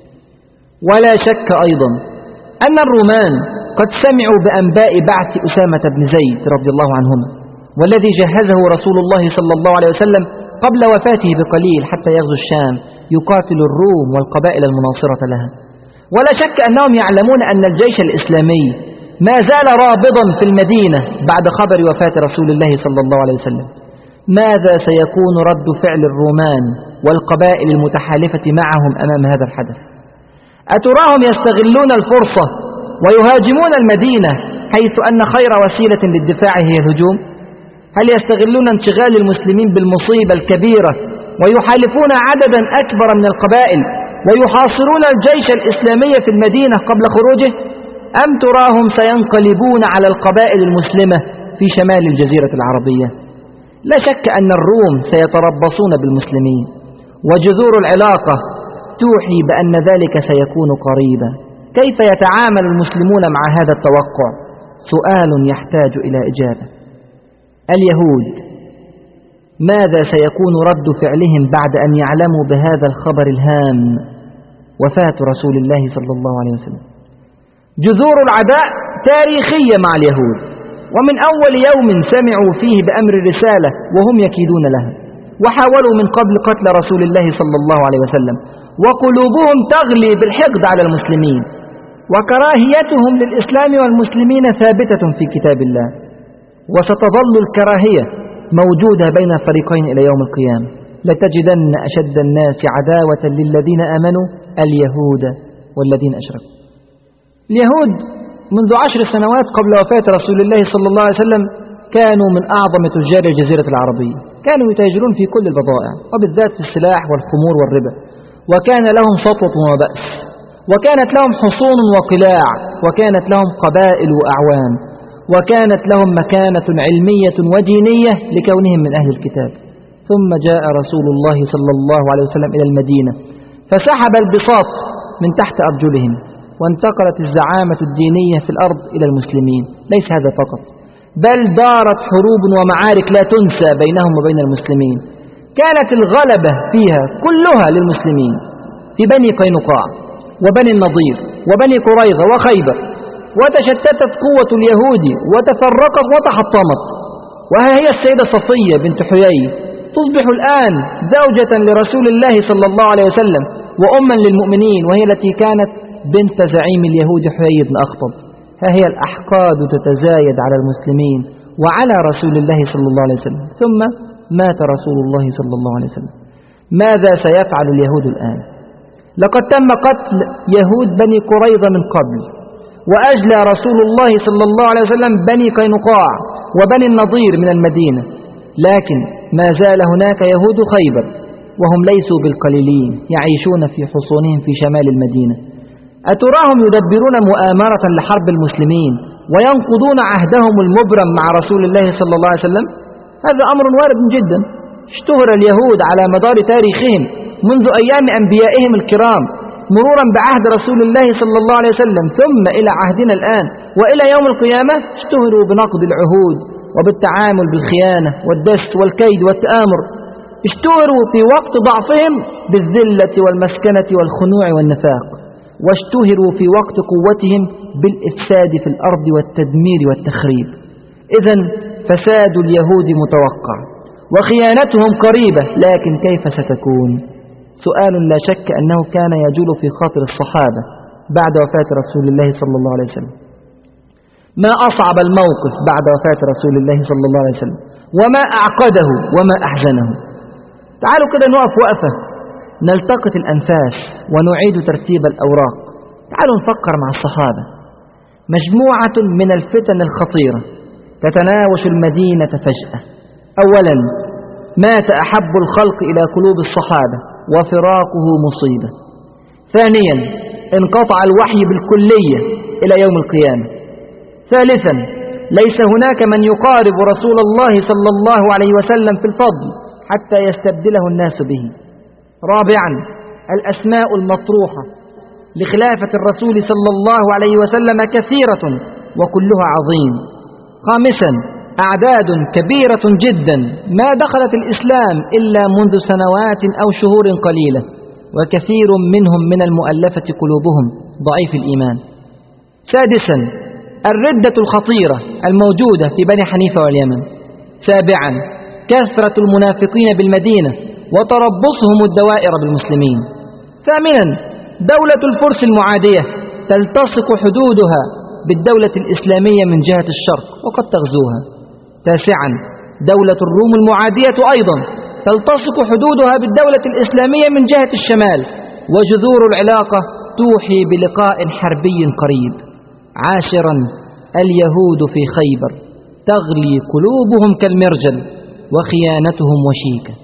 ولا شك أيضا أن الرومان قد سمعوا بأنباء بعث أسامة بن زيد رضي الله عنهما، والذي جهزه رسول الله صلى الله عليه وسلم قبل وفاته بقليل حتى يغزو الشام يقاتل الروم والقبائل المناصرة لها. ولا شك أنهم يعلمون أن الجيش الإسلامي ما زال رابضا في المدينة بعد خبر وفاة رسول الله صلى الله عليه وسلم. ماذا سيكون رد فعل الرومان والقبائل المتحالفة معهم أمام هذا الحدث؟ أتراهم يستغلون الفرصة ويهاجمون المدينة حيث أن خير وسيلة للدفاع هي الهجوم؟ هل يستغلون انشغال المسلمين بالمصيبة الكبيرة ويحالفون عددا أكبر من القبائل ويحاصرون الجيش الإسلامي في المدينة قبل خروجه؟ أم تراهم سينقلبون على القبائل المسلمة في شمال الجزيرة العربية؟ لا شك أن الروم سيتربصون بالمسلمين، وجذور العلاقة توحي بأن ذلك سيكون قريبا. كيف يتعامل المسلمون مع هذا التوقع؟ سؤال يحتاج إلى إجابة. اليهود ماذا سيكون رد فعلهم بعد أن يعلموا بهذا الخبر الهام، وفاة رسول الله صلى الله عليه وسلم؟ جذور العداء تاريخية مع اليهود، ومن أول يوم سمعوا فيه بأمر الرسالة وهم يكيدون لها، وحاولوا من قبل قتل رسول الله صلى الله عليه وسلم، وقلوبهم تغلي بالحقد على المسلمين، وكراهيتهم للإسلام والمسلمين ثابتة في كتاب الله، وستظل الكراهية موجودة بين الفريقين إلى يوم القيامة. لتجدن أشد الناس عداوة للذين آمنوا اليهود والذين أشركوا. اليهود منذ 10 سنوات قبل وفاة رسول الله صلى الله عليه وسلم كانوا من أعظم تجار الجزيرة العربية، كانوا يتاجرون في كل البضائع وبالذات في السلاح والخمور والربا، وكان لهم سطوة وبأس، وكانت لهم حصون وقلاع، وكانت لهم قبائل وأعوان، وكانت لهم مكانة علمية ودينية لكونهم من أهل الكتاب. ثم جاء رسول الله صلى الله عليه وسلم إلى المدينة فسحب البساط من تحت أرجلهم، وانتقلت الزعامة الدينية في الأرض إلى المسلمين. ليس هذا فقط، بل دارت حروب ومعارك لا تنسى بينهم وبين المسلمين، كانت الغلبة فيها كلها للمسلمين في بني قينقاع وبني النضير وبني قريظة وخيبر، وتشتتت قوة اليهود وتفرقت وتحطمت. وها هي السيدة صفية بنت حيي تصبح الآن زوجة لرسول الله صلى الله عليه وسلم وأما للمؤمنين، وهي التي كانت بنت زعيم اليهود حيي بن أخطب. ها هي الأحقاد تتزايد على المسلمين وعلى رسول الله صلى الله عليه وسلم. ثم مات رسول الله صلى الله عليه وسلم. ماذا سيفعل اليهود الآن؟ لقد تم قتل يهود بني قريظة من قبل، وأجلى رسول الله صلى الله عليه وسلم بني قينقاع وبني النضير من المدينة، لكن ما زال هناك يهود خيبر وهم ليسوا بالقليلين يعيشون في حصونهم في شمال المدينة. أتراهم يدبرون مؤامرة لحرب المسلمين وينقضون عهدهم المبرم مع رسول الله صلى الله عليه وسلم؟ هذا أمر وارد جدا. اشتهر اليهود على مدار تاريخهم منذ أيام أنبيائهم الكرام مرورا بعهد رسول الله صلى الله عليه وسلم ثم إلى عهدنا الآن وإلى يوم القيامة، اشتهروا بنقض العهود وبالتعامل بالخيانة والدس والكيد والتآمر. اشتهروا في وقت ضعفهم بالذلة والمسكنة والخنوع والنفاق، واشتهروا في وقت قوتهم بالإفساد في الأرض والتدمير والتخريب. إذن فساد اليهود متوقع وخيانتهم قريبة، لكن كيف ستكون؟ سؤال لا شك أنه كان يجول في خاطر الصحابة بعد وفاة رسول الله صلى الله عليه وسلم. ما أصعب الموقف بعد وفاة رسول الله صلى الله عليه وسلم، وما أعقده وما أحزنه. تعالوا كده نقف وقفة نلتقط الأنفاس ونعيد ترتيب الأوراق. تعالوا نفكر مع الصحابة. مجموعة من الفتن الخطيرة تتناوش المدينة فجأة. أولا، مات أحب الخلق إلى قلوب الصحابة وفراقه مصيبة. ثانيا، انقطع الوحي بالكلية إلى يوم القيامة. ثالثا، ليس هناك من يقارب رسول الله صلى الله عليه وسلم في الفضل حتى يستبدله الناس به. رابعا، الأسماء المطروحة لخلافة الرسول صلى الله عليه وسلم كثيرة وكلها عظيم. خامسا، أعداد كبيرة جدا ما دخلت الإسلام إلا منذ سنوات أو شهور قليلة، وكثير منهم من المؤلفة قلوبهم ضعيف الإيمان. سادسا، الردة الخطيرة الموجودة في بني حنيفة واليمن. سابعا، كثرة المنافقين بالمدينة وتربصهم الدوائر بالمسلمين. ثامنا، دولة الفرس المعادية تلتصق حدودها بالدولة الإسلامية من جهة الشرق وقد تغزوها. تاسعا، دولة الروم المعادية أيضا تلتصق حدودها بالدولة الإسلامية من جهة الشمال، وجذور العلاقة توحي بلقاء حربي قريب. عاشرا، اليهود في خيبر تغلي قلوبهم كالمرجل وخيانتهم وشيكة.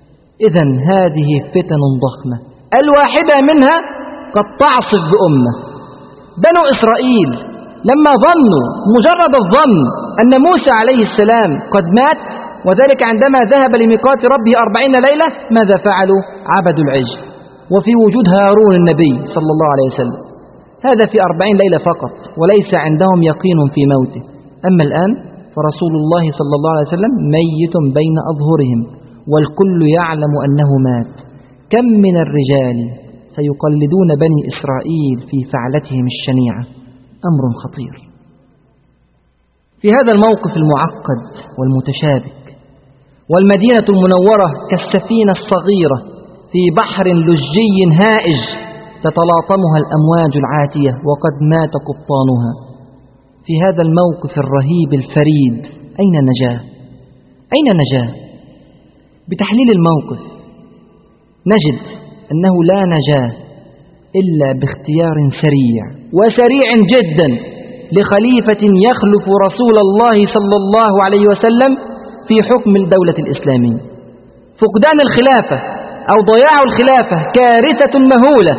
إذن هذه فتن ضخمة الواحدة منها قد تعصف بأمة. بنو إسرائيل لما ظنوا مجرد الظن أن موسى عليه السلام قد مات، وذلك عندما ذهب لميقات ربه 40 ليلة، ماذا فعلوا؟ عبدوا العجل، وفي وجود هارون النبي صلى الله عليه وسلم. هذا في 40 ليلة فقط، وليس عندهم يقين في موته. أما الآن فرسول الله صلى الله عليه وسلم ميت بين أظهرهم والكل يعلم أنه مات. كم من الرجال سيقلدون بني إسرائيل في فعلتهم الشنيعة؟ أمر خطير. في هذا الموقف المعقد والمتشابك، والمدينة المنورة كالسفينة الصغيرة في بحر لجي هائج تتلاطمها الأمواج العاتية وقد مات قبطانها، في هذا الموقف الرهيب الفريد أين النجاة؟ أين النجاة؟ بتحليل الموقف نجد أنه لا نجاة إلا باختيار سريع وسريع جدا لخليفة يخلف رسول الله صلى الله عليه وسلم في حكم الدولة الإسلامية. فقدان الخلافة أو ضياع الخلافة كارثة مهولة.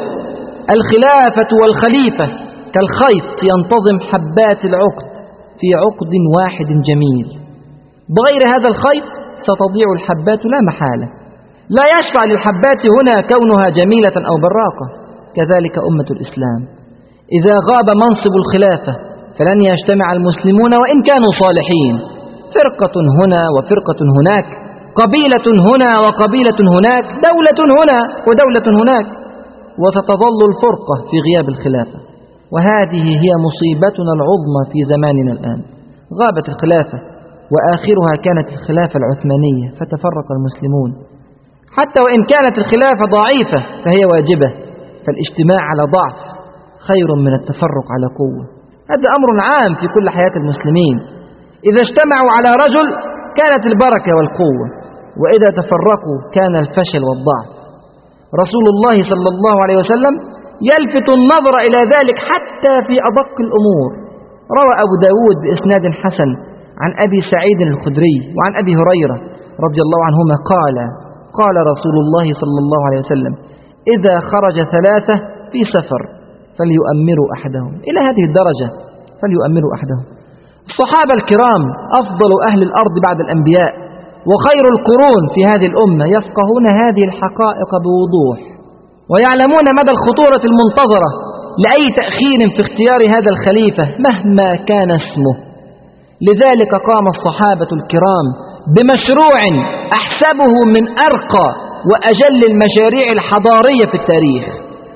الخلافة والخليفة كالخيط ينتظم حبات العقد في عقد واحد جميل، بغير هذا الخيط ستضيع الحبات لا محالة. لا يشفع للحبات هنا كونها جميلة أو براقة. كذلك أمة الإسلام إذا غاب منصب الخلافة فلن يجتمع المسلمون وإن كانوا صالحين، فرقة هنا وفرقة هناك، قبيلة هنا وقبيلة هناك، دولة هنا ودولة هناك، وستظل الفرقة في غياب الخلافة. وهذه هي مصيبتنا العظمى في زماننا الآن. غابت الخلافة وآخرها كانت الخلافة العثمانية فتفرق المسلمون. حتى وإن كانت الخلافة ضعيفة فهي واجبة، فالاجتماع على ضعف خير من التفرق على قوة. هذا أمر عام في كل حياة المسلمين. إذا اجتمعوا على رجل كانت البركة والقوة، وإذا تفرقوا كان الفشل والضعف. رسول الله صلى الله عليه وسلم يلفت النظر إلى ذلك حتى في أدق الأمور. روى أبو داود بإسناد حسن عن أبي سعيد الخدري وعن أبي هريرة رضي الله عنهما قال رسول الله صلى الله عليه وسلم: إذا خرج ثلاثة في سفر فليؤمروا أحدهم. إلى هذه الدرجة فليؤمروا أحدهم. الصحابة الكرام أفضل أهل الأرض بعد الأنبياء وخير القرون في هذه الأمة، يفقهون هذه الحقائق بوضوح ويعلمون مدى الخطورة المنتظرة لأي تأخير في اختيار هذا الخليفة مهما كان اسمه. لذلك قام الصحابة الكرام بمشروع أحسبه من أرقى وأجل المشاريع الحضارية في التاريخ،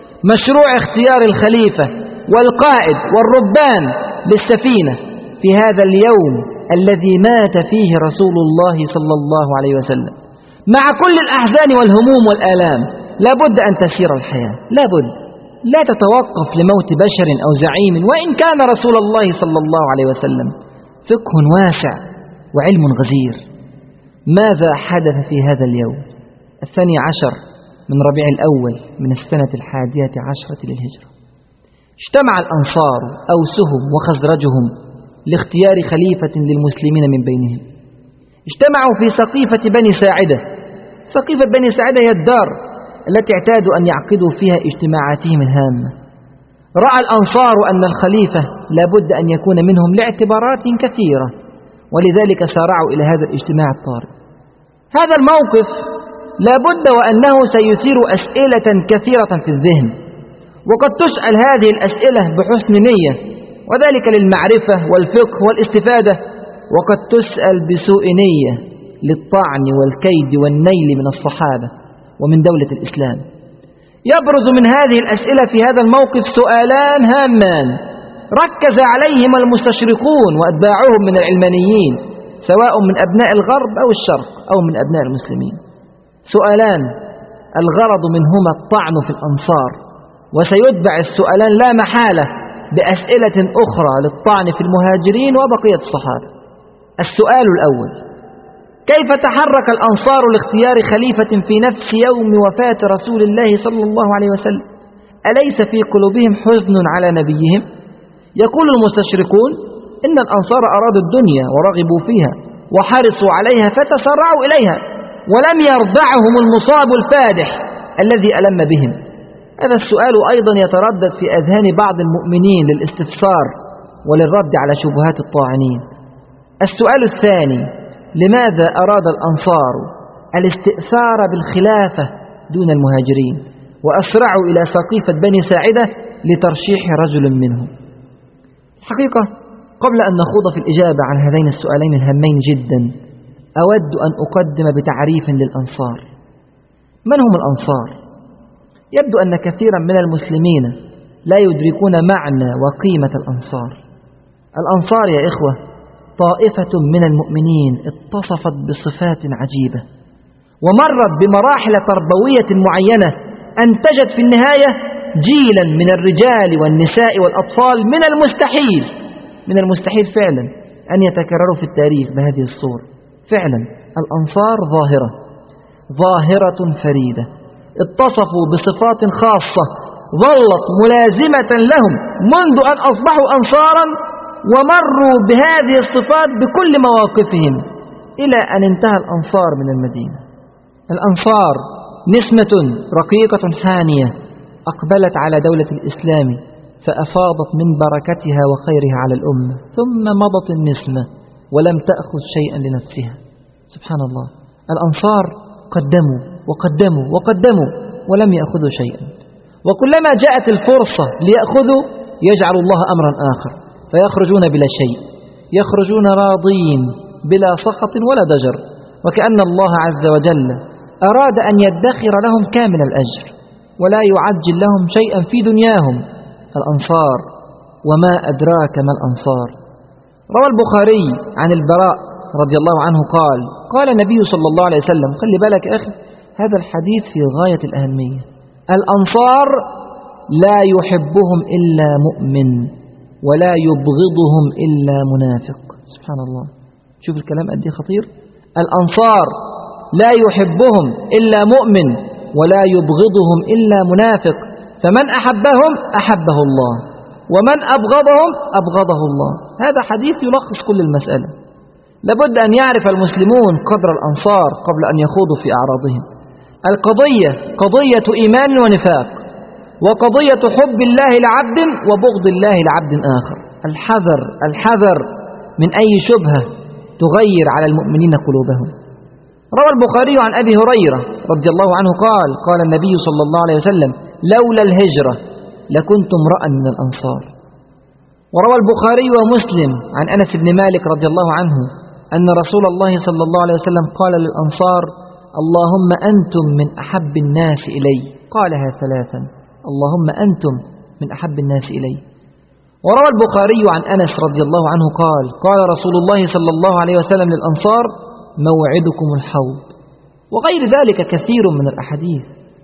مشروع اختيار الخليفة والقائد والربان للسفينة في هذا اليوم الذي مات فيه رسول الله صلى الله عليه وسلم. مع كل الأحزان والهموم والآلام لابد أن تسير الحياة، لابد، لا تتوقف لموت بشر أو زعيم وإن كان رسول الله صلى الله عليه وسلم. فقه واسع وعلم غزير. ماذا حدث في هذا اليوم 12 من ربيع الأول من السنة 11 للهجرة؟ اجتمع الأنصار أوسهم وخزرجهم لاختيار خليفة للمسلمين من بينهم. اجتمعوا في سقيفة بني ساعدة. سقيفة بني ساعدة هي الدار التي اعتادوا أن يعقدوا فيها اجتماعاتهم الهامة. رأى الأنصار أن الخليفة لابد أن يكون منهم لاعتبارات كثيرة، ولذلك سارعوا إلى هذا الاجتماع الطارئ. هذا الموقف لابد وأنه سيثير أسئلة كثيرة في الذهن، وقد تسأل هذه الأسئلة بحسن نية وذلك للمعرفة والفقه والاستفادة، وقد تسأل بسوء نية للطعن والكيد والنيل من الصحابة ومن دولة الإسلام. يبرز من هذه الأسئلة في هذا الموقف سؤالان هامان ركز عليهما المستشرقون وأتباعهم من العلمانيين، سواء من أبناء الغرب أو الشرق أو من أبناء المسلمين. سؤالان الغرض منهما الطعن في الأنصار، وسيتبع السؤالان لا محالة بأسئلة أخرى للطعن في المهاجرين وبقية الصحابة. السؤال الأول: كيف تحرك الأنصار لاختيار خليفة في نفس يوم وفاة رسول الله صلى الله عليه وسلم؟ أليس في قلوبهم حزن على نبيهم؟ يقول المستشرقون إن الأنصار أرادوا الدنيا ورغبوا فيها وحرصوا عليها فتسرعوا إليها، ولم يرضعهم المصاب الفادح الذي ألم بهم. هذا السؤال أيضا يتردد في أذهان بعض المؤمنين للاستفسار وللرد على شبهات الطاعنين. السؤال الثاني: لماذا أراد الأنصار الاستئثار بالخلافة دون المهاجرين وأسرعوا إلى سقيفة بني ساعدة لترشيح رجل منهم؟ حقيقة قبل أن نخوض في الإجابة عن هذين السؤالين الهامين جدا، أود أن أقدم بتعريف للأنصار. من هم الأنصار؟ يبدو أن كثيرا من المسلمين لا يدركون معنى وقيمة الأنصار. الأنصار يا إخوة طائفة من المؤمنين اتصفت بصفات عجيبة ومرت بمراحل تربوية معينة أنتجت في النهاية جيلا من الرجال والنساء والأطفال من المستحيل فعلا أن يتكرروا في التاريخ بهذه الصورة. فعلا الأنصار ظاهرة فريدة، اتصفوا بصفات خاصة ظلت ملازمة لهم منذ أن أصبحوا أنصارا ومروا بهذه الصفات بكل مواقفهم إلى أن انتهى الأنصار من المدينة. الأنصار نسمة رقيقة حانية أقبلت على دولة الإسلام فأفاضت من بركتها وخيرها على الأمة، ثم مضت النسمة ولم تأخذ شيئا لنفسها. سبحان الله، الأنصار قدموا وقدموا وقدموا ولم يأخذوا شيئا، وكلما جاءت الفرصة ليأخذوا يجعل الله أمرا آخر فيخرجون بلا شيء، يخرجون راضين بلا سخط ولا ضجر، وكأن الله عز وجل أراد أن يدخر لهم كامل الأجر ولا يعجل لهم شيئا في دنياهم. الأنصار وما أدراك ما الأنصار. روى البخاري عن البراء رضي الله عنه قال النبي صلى الله عليه وسلم، خلي بالك يا أخي هذا الحديث في غاية الأهمية، الأنصار لا يحبهم إلا مؤمن ولا يبغضهم إلا منافق. سبحان الله، شوف الكلام قد ايه خطير. الأنصار لا يحبهم إلا مؤمن ولا يبغضهم إلا منافق، فمن أحبهم أحبه الله ومن أبغضهم أبغضه الله. هذا حديث يلخص كل المسألة. لابد أن يعرف المسلمون قدر الأنصار قبل أن يخوضوا في أعراضهم. القضية قضية إيمان ونفاق، وقضية حب الله لعبد وبغض الله لعبد آخر. الحذر من أي شبهة تغير على المؤمنين قلوبهم. روى البخاري عن أبي هريرة رضي الله عنه قال النبي صلى الله عليه وسلم: لولا الهجرة لكنت امرأ من الأنصار. وروى البخاري ومسلم عن أنس بن مالك رضي الله عنه أن رسول الله صلى الله عليه وسلم قال للأنصار: اللهم أنتم من أحب الناس إلي. قالها ثلاثا: اللهم أنتم من أحب الناس إلي. وروى البخاري عن أنس رضي الله عنه قال رسول الله صلى الله عليه وسلم للأنصار: موعدكم الحوض. وغير ذلك كثير من الأحاديث،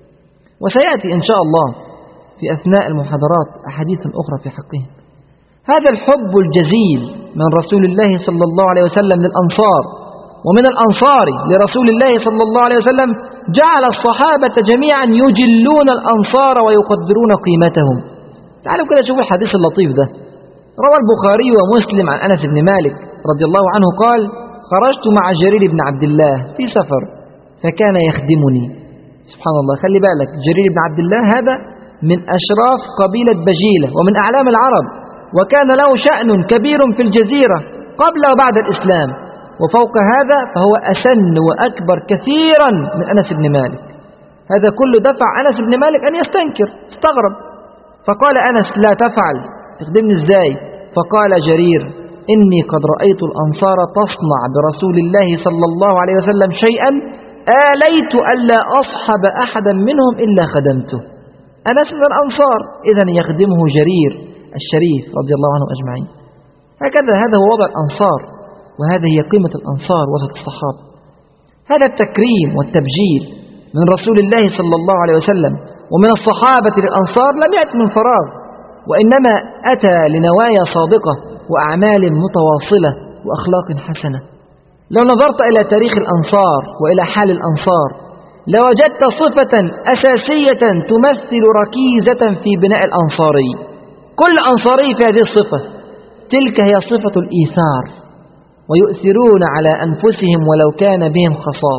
وسيأتي إن شاء الله في أثناء المحاضرات أحاديث أخرى في حقهم. هذا الحب الجزيل من رسول الله صلى الله عليه وسلم للأنصار ومن الأنصار لرسول الله صلى الله عليه وسلم جعل الصحابة جميعا يجلون الأنصار ويقدرون قيمتهم. تعالوا كده شوفوا الحديث اللطيف ده. روى البخاري ومسلم عن أنس بن مالك رضي الله عنه قال: خرجت مع جرير بن عبد الله في سفر فكان يخدمني. سبحان الله، خلي بالك، جرير بن عبد الله هذا من أشراف قبيلة بجيلة ومن أعلام العرب، وكان له شأن كبير في الجزيرة قبل وبعد الإسلام، وفوق هذا فهو أسن وأكبر كثيرا من أنس بن مالك. هذا كله دفع أنس بن مالك أن يستنكر، استغرب، فقال أنس: لا تفعل، تخدمني إزاي؟ فقال جرير: إني قد رأيت الأنصار تصنع برسول الله صلى الله عليه وسلم شيئا آليت ألا أصحب أحدا منهم إلا خدمته. أنس من الأنصار، إذن يخدمه جرير الشريف رضي الله عنه أجمعين. هكذا هذا هو وضع الأنصار، وهذه هي قيمة الأنصار وسط الصحابة. هذا التكريم والتبجيل من رسول الله صلى الله عليه وسلم ومن الصحابة للأنصار لم يأتي من فراغ، وإنما أتى لنوايا صادقة وأعمال متواصلة وأخلاق حسنة. لو نظرت إلى تاريخ الأنصار وإلى حال الأنصار لوجدت صفة أساسية تمثل ركيزة في بناء الأنصاري. كل أنصاري في هذه الصفة، تلك هي صفة الإيثار، ويؤثرون على أنفسهم ولو كان بهم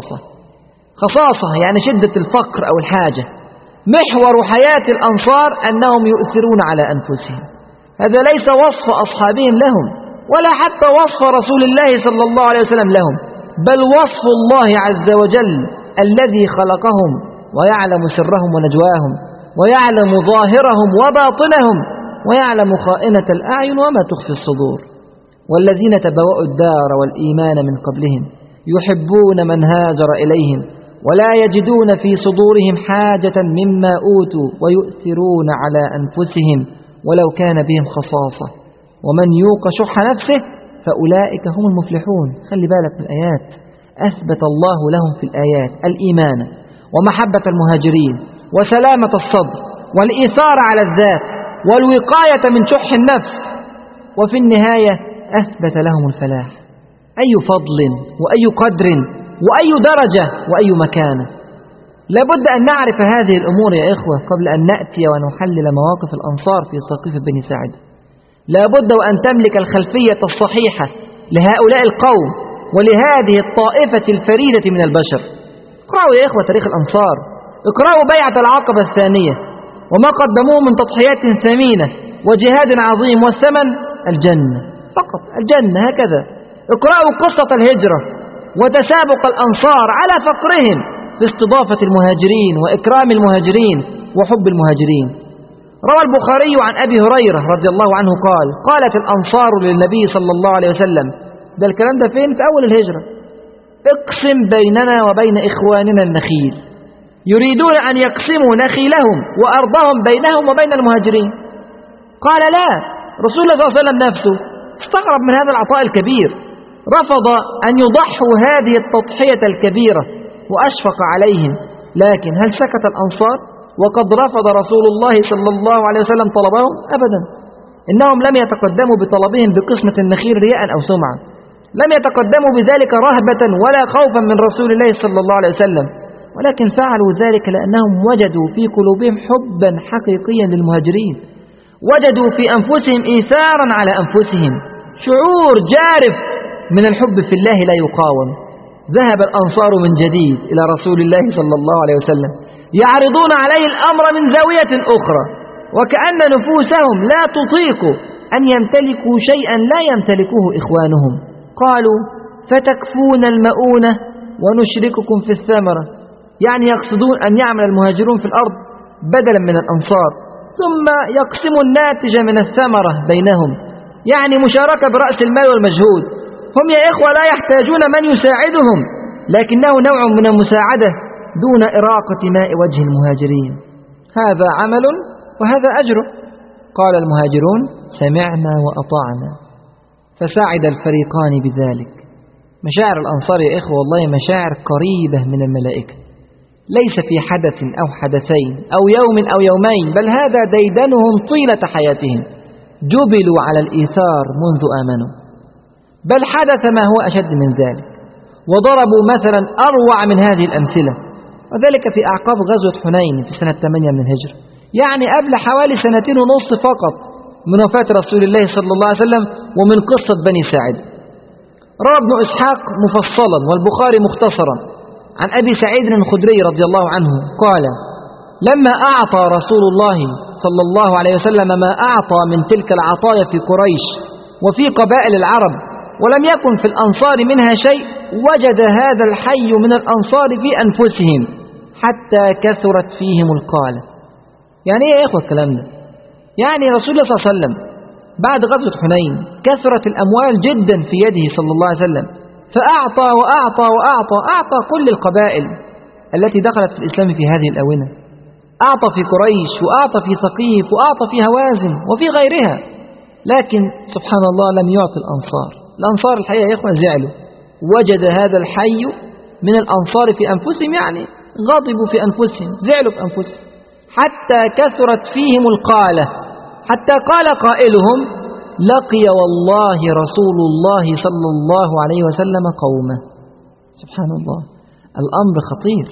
خصاصة يعني شدة الفقر أو الحاجة. محور حياة الأنصار أنهم يؤثرون على أنفسهم. هذا ليس وصف أصحابهم لهم ولا حتى وصف رسول الله صلى الله عليه وسلم لهم، بل وصف الله عز وجل الذي خلقهم ويعلم سرهم ونجواهم ويعلم ظاهرهم وباطنهم ويعلم خائنة الأعين وما تخفي الصدور. والذين تبوأوا الدار والإيمان من قبلهم يحبون من هاجر إليهم ولا يجدون في صدورهم حاجة مما أوتوا ويؤثرون على أنفسهم ولو كان بهم خصاصة ومن يوق شح نفسه فأولئك هم المفلحون. خلي بالك من الآيات، أثبت الله لهم في الآيات الإيمان ومحبة المهاجرين وسلامة الصدر والإيثار على الذات والوقاية من شح النفس، وفي النهاية أثبت لهم الفلاح. أي فضل وأي قدر وأي درجة وأي مكانة. لابد أن نعرف هذه الأمور يا إخوة قبل أن نأتي ونحلل مواقف الأنصار في سقيفة بني ساعدة. لابد وأن تملك الخلفية الصحيحة لهؤلاء القوم ولهذه الطائفة الفريدة من البشر. اقرأوا يا إخوة تاريخ الأنصار، اقرأوا بيعة العقبة الثانية وما قدموه من تضحيات ثمينة وجهاد عظيم، والثمن الجنة فقط، الجنة هكذا. اقرأوا قصة الهجرة وتسابق الأنصار على فقرهم في استضافة المهاجرين وإكرام المهاجرين وحب المهاجرين. روى البخاري عن أبي هريرة رضي الله عنه قال: قالت الأنصار للنبي صلى الله عليه وسلم، ده الكلام ده فين؟ في أول الهجرة: اقسم بيننا وبين إخواننا النخيل. يريدون أن يقسموا نخيلهم وأرضهم بينهم وبين المهاجرين. قال لا، رسول الله صلى الله عليه وسلم نفسه استغرب من هذا العطاء الكبير، رفض أن يضحوا هذه التضحية الكبيرة وأشفق عليهم. لكن هل سكت الأنصار وقد رفض رسول الله صلى الله عليه وسلم طلبهم؟ أبدا. إنهم لم يتقدموا بطلبهم بقسمة النخيل رياء أو سمعة، لم يتقدموا بذلك رهبة ولا خوفا من رسول الله صلى الله عليه وسلم، ولكن فعلوا ذلك لأنهم وجدوا في قلوبهم حبا حقيقيا للمهاجرين، وجدوا في أنفسهم إيثارا على أنفسهم، شعور جارف من الحب في الله لا يقاوم. ذهب الأنصار من جديد إلى رسول الله صلى الله عليه وسلم يعرضون عليه الأمر من زاوية أخرى، وكأن نفوسهم لا تطيق أن يمتلكوا شيئا لا يمتلكه إخوانهم. قالوا: فتكفون المؤونة ونشرككم في الثمرة، يعني يقصدون أن يعمل المهاجرون في الأرض بدلا من الأنصار، ثم يقسموا الناتج من الثمرة بينهم، يعني مشاركة برأس المال والمجهود. هم يا إخوة لا يحتاجون من يساعدهم، لكنه نوع من المساعدة دون إراقة ماء وجه المهاجرين. هذا عمل وهذا أجر. قال المهاجرون: سمعنا وأطعنا، فساعد الفريقان بذلك. مشاعر الأنصار يا إخوة والله مشاعر قريبة من الملائكة، ليس في حدث أو حدثين أو يوم أو يومين، بل هذا ديدنهم طيلة حياتهم. جبلوا على الإيثار منذ آمنوا، بل حدث ما هو أشد من ذلك، وضربوا مثلا أروع من هذه الأمثلة، وذلك في أعقاب غزوة حنين في سنة 8 من الهجرة، يعني قبل حوالي 2.5 سنين فقط من وفاة رسول الله صلى الله عليه وسلم ومن قصة بني ساعدة. روى ابن إسحاق مفصلا والبخاري مختصرا عن أبي سعيد الخدري رضي الله عنه قال: لما أعطى رسول الله صلى الله عليه وسلم ما أعطى من تلك العطايا في قريش وفي قبائل العرب، ولم يكن في الأنصار منها شيء، وجد هذا الحي من الأنصار في أنفسهم حتى كثرت فيهم القالة. يعني إيه يا إخوة الكلام ده؟ يعني رسول الله صلى الله عليه وسلم بعد غزوة حنين كثرت الأموال جدا في يده صلى الله عليه وسلم، فأعطى وأعطى وأعطى، أعطى كل القبائل التي دخلت في الإسلام في هذه الآونة، أعطى في قريش وأعطى في ثقيف وأعطى في هوازن وفي غيرها. لكن سبحان الله لم يعطي الأنصار. الأنصار الحقيقة يا إخوة زعلوا، وجد هذا الحي من الأنصار في أنفسهم، يعني غضبوا في أنفسهم، زعلوا في أنفسهم، حتى كثرت فيهم القالة، حتى قال قائلهم: لقي والله رسول الله صلى الله عليه وسلم قومه. سبحان الله، الأمر خطير.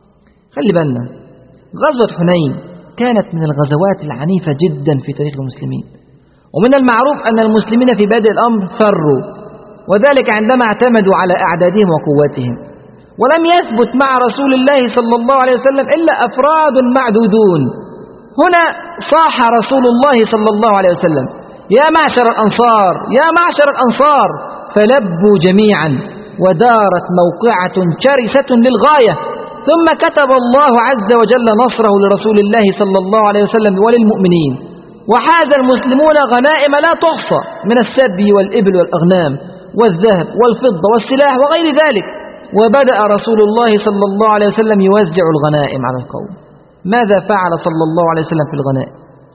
خلي بالنا، غزوة حنين كانت من الغزوات العنيفة جدا في تاريخ المسلمين، ومن المعروف أن المسلمين في بدء الأمر فروا، وذلك عندما اعتمدوا على أعدادهم وقوتهم، ولم يثبت مع رسول الله صلى الله عليه وسلم إلا أفراد معدودون. هنا صاح رسول الله صلى الله عليه وسلم: يا معشر الأنصار، يا معشر الأنصار، فلبوا جميعا، ودارت موقعة شرسة للغاية. ثم كتب الله عز وجل نصره لرسول الله صلى الله عليه وسلم وللمؤمنين، وحاز المسلمون غنائم لا تحصى من السبي والإبل والأغنام والذهب والفضة والسلاح وغير ذلك. وبدأ رسول الله صلى الله عليه وسلم يوزع الغنائم على القوم. ماذا فعل صلى الله عليه وسلم في الغنائم؟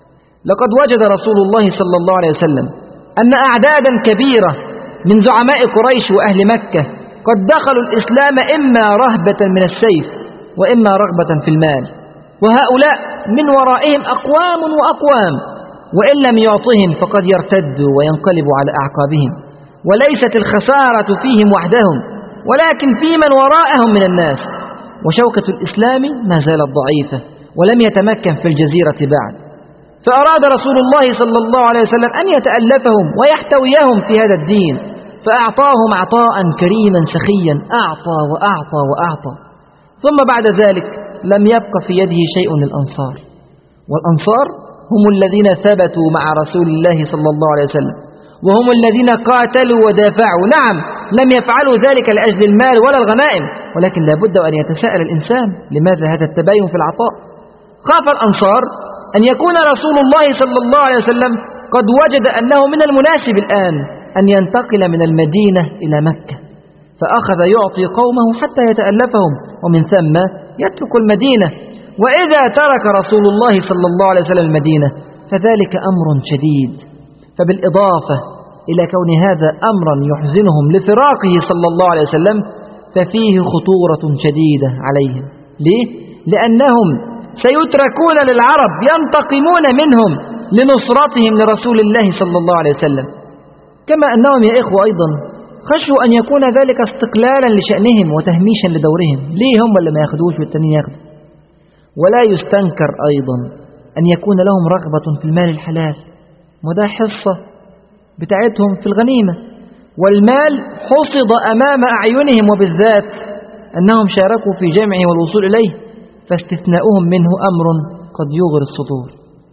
لقد وجد رسول الله صلى الله عليه وسلم أن أعدادا كبيرة من زعماء قريش وأهل مكة قد دخلوا الإسلام إما رهبة من السيف وإما رغبة في المال، وهؤلاء من ورائهم أقوام وأقوام، وإن لم يعطهم فقد يرتدوا وينقلبوا على أعقابهم. وليست الخسارة فيهم وحدهم، ولكن في من وراءهم من الناس. وشوكة الإسلام ما زالت ضعيفة ولم يتمكن في الجزيرة بعد، فأراد رسول الله صلى الله عليه وسلم أن يتألفهم ويحتويهم في هذا الدين، فأعطاهم عطاء كريما سخيا، أعطى وأعطى وأعطى. ثم بعد ذلك لم يبق في يده شيء للأنصار، والأنصار هم الذين ثبتوا مع رسول الله صلى الله عليه وسلم، وهم الذين قاتلوا ودافعوا. نعم، لم يفعلوا ذلك لأجل المال ولا الغنائم، ولكن لا بد أن يتساءل الإنسان لماذا هذا التباين في العطاء. خاف الأنصار أن يكون رسول الله صلى الله عليه وسلم قد وجد أنه من المناسب الآن أن ينتقل من المدينة إلى مكة، فأخذ يعطي قومه حتى يتألفهم، ومن ثم يترك المدينة. وإذا ترك رسول الله صلى الله عليه وسلم المدينة فذلك أمر شديد. فبالإضافة إلى كون هذا أمرا يحزنهم لفراقه صلى الله عليه وسلم، ففيه خطورة شديدة عليهم. ليه؟ لأنهم سيتركون للعرب ينتقمون منهم لنصرتهم لرسول الله صلى الله عليه وسلم. كما أنهم يا إخوة أيضا خشوا أن يكون ذلك استقلالا لشأنهم وتهميشا لدورهم. ليه هم اللي ما يأخذوش والتانيين يأخذوا؟ ولا يستنكر أيضا أن يكون لهم رغبة في المال الحلال، وده حصة بتاعتهم في الغنيمة، والمال حصد أمام أعينهم، وبالذات أنهم شاركوا في جمعه والوصول إليه، فاستثناؤهم منه أمر قد يغري الصدور.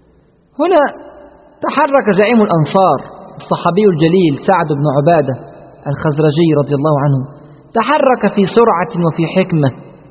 هنا تحرك زعيم الأنصار الصحابي الجليل سعد بن عبادة الخزرجي رضي الله عنه، تحرك في سرعة وفي حكمة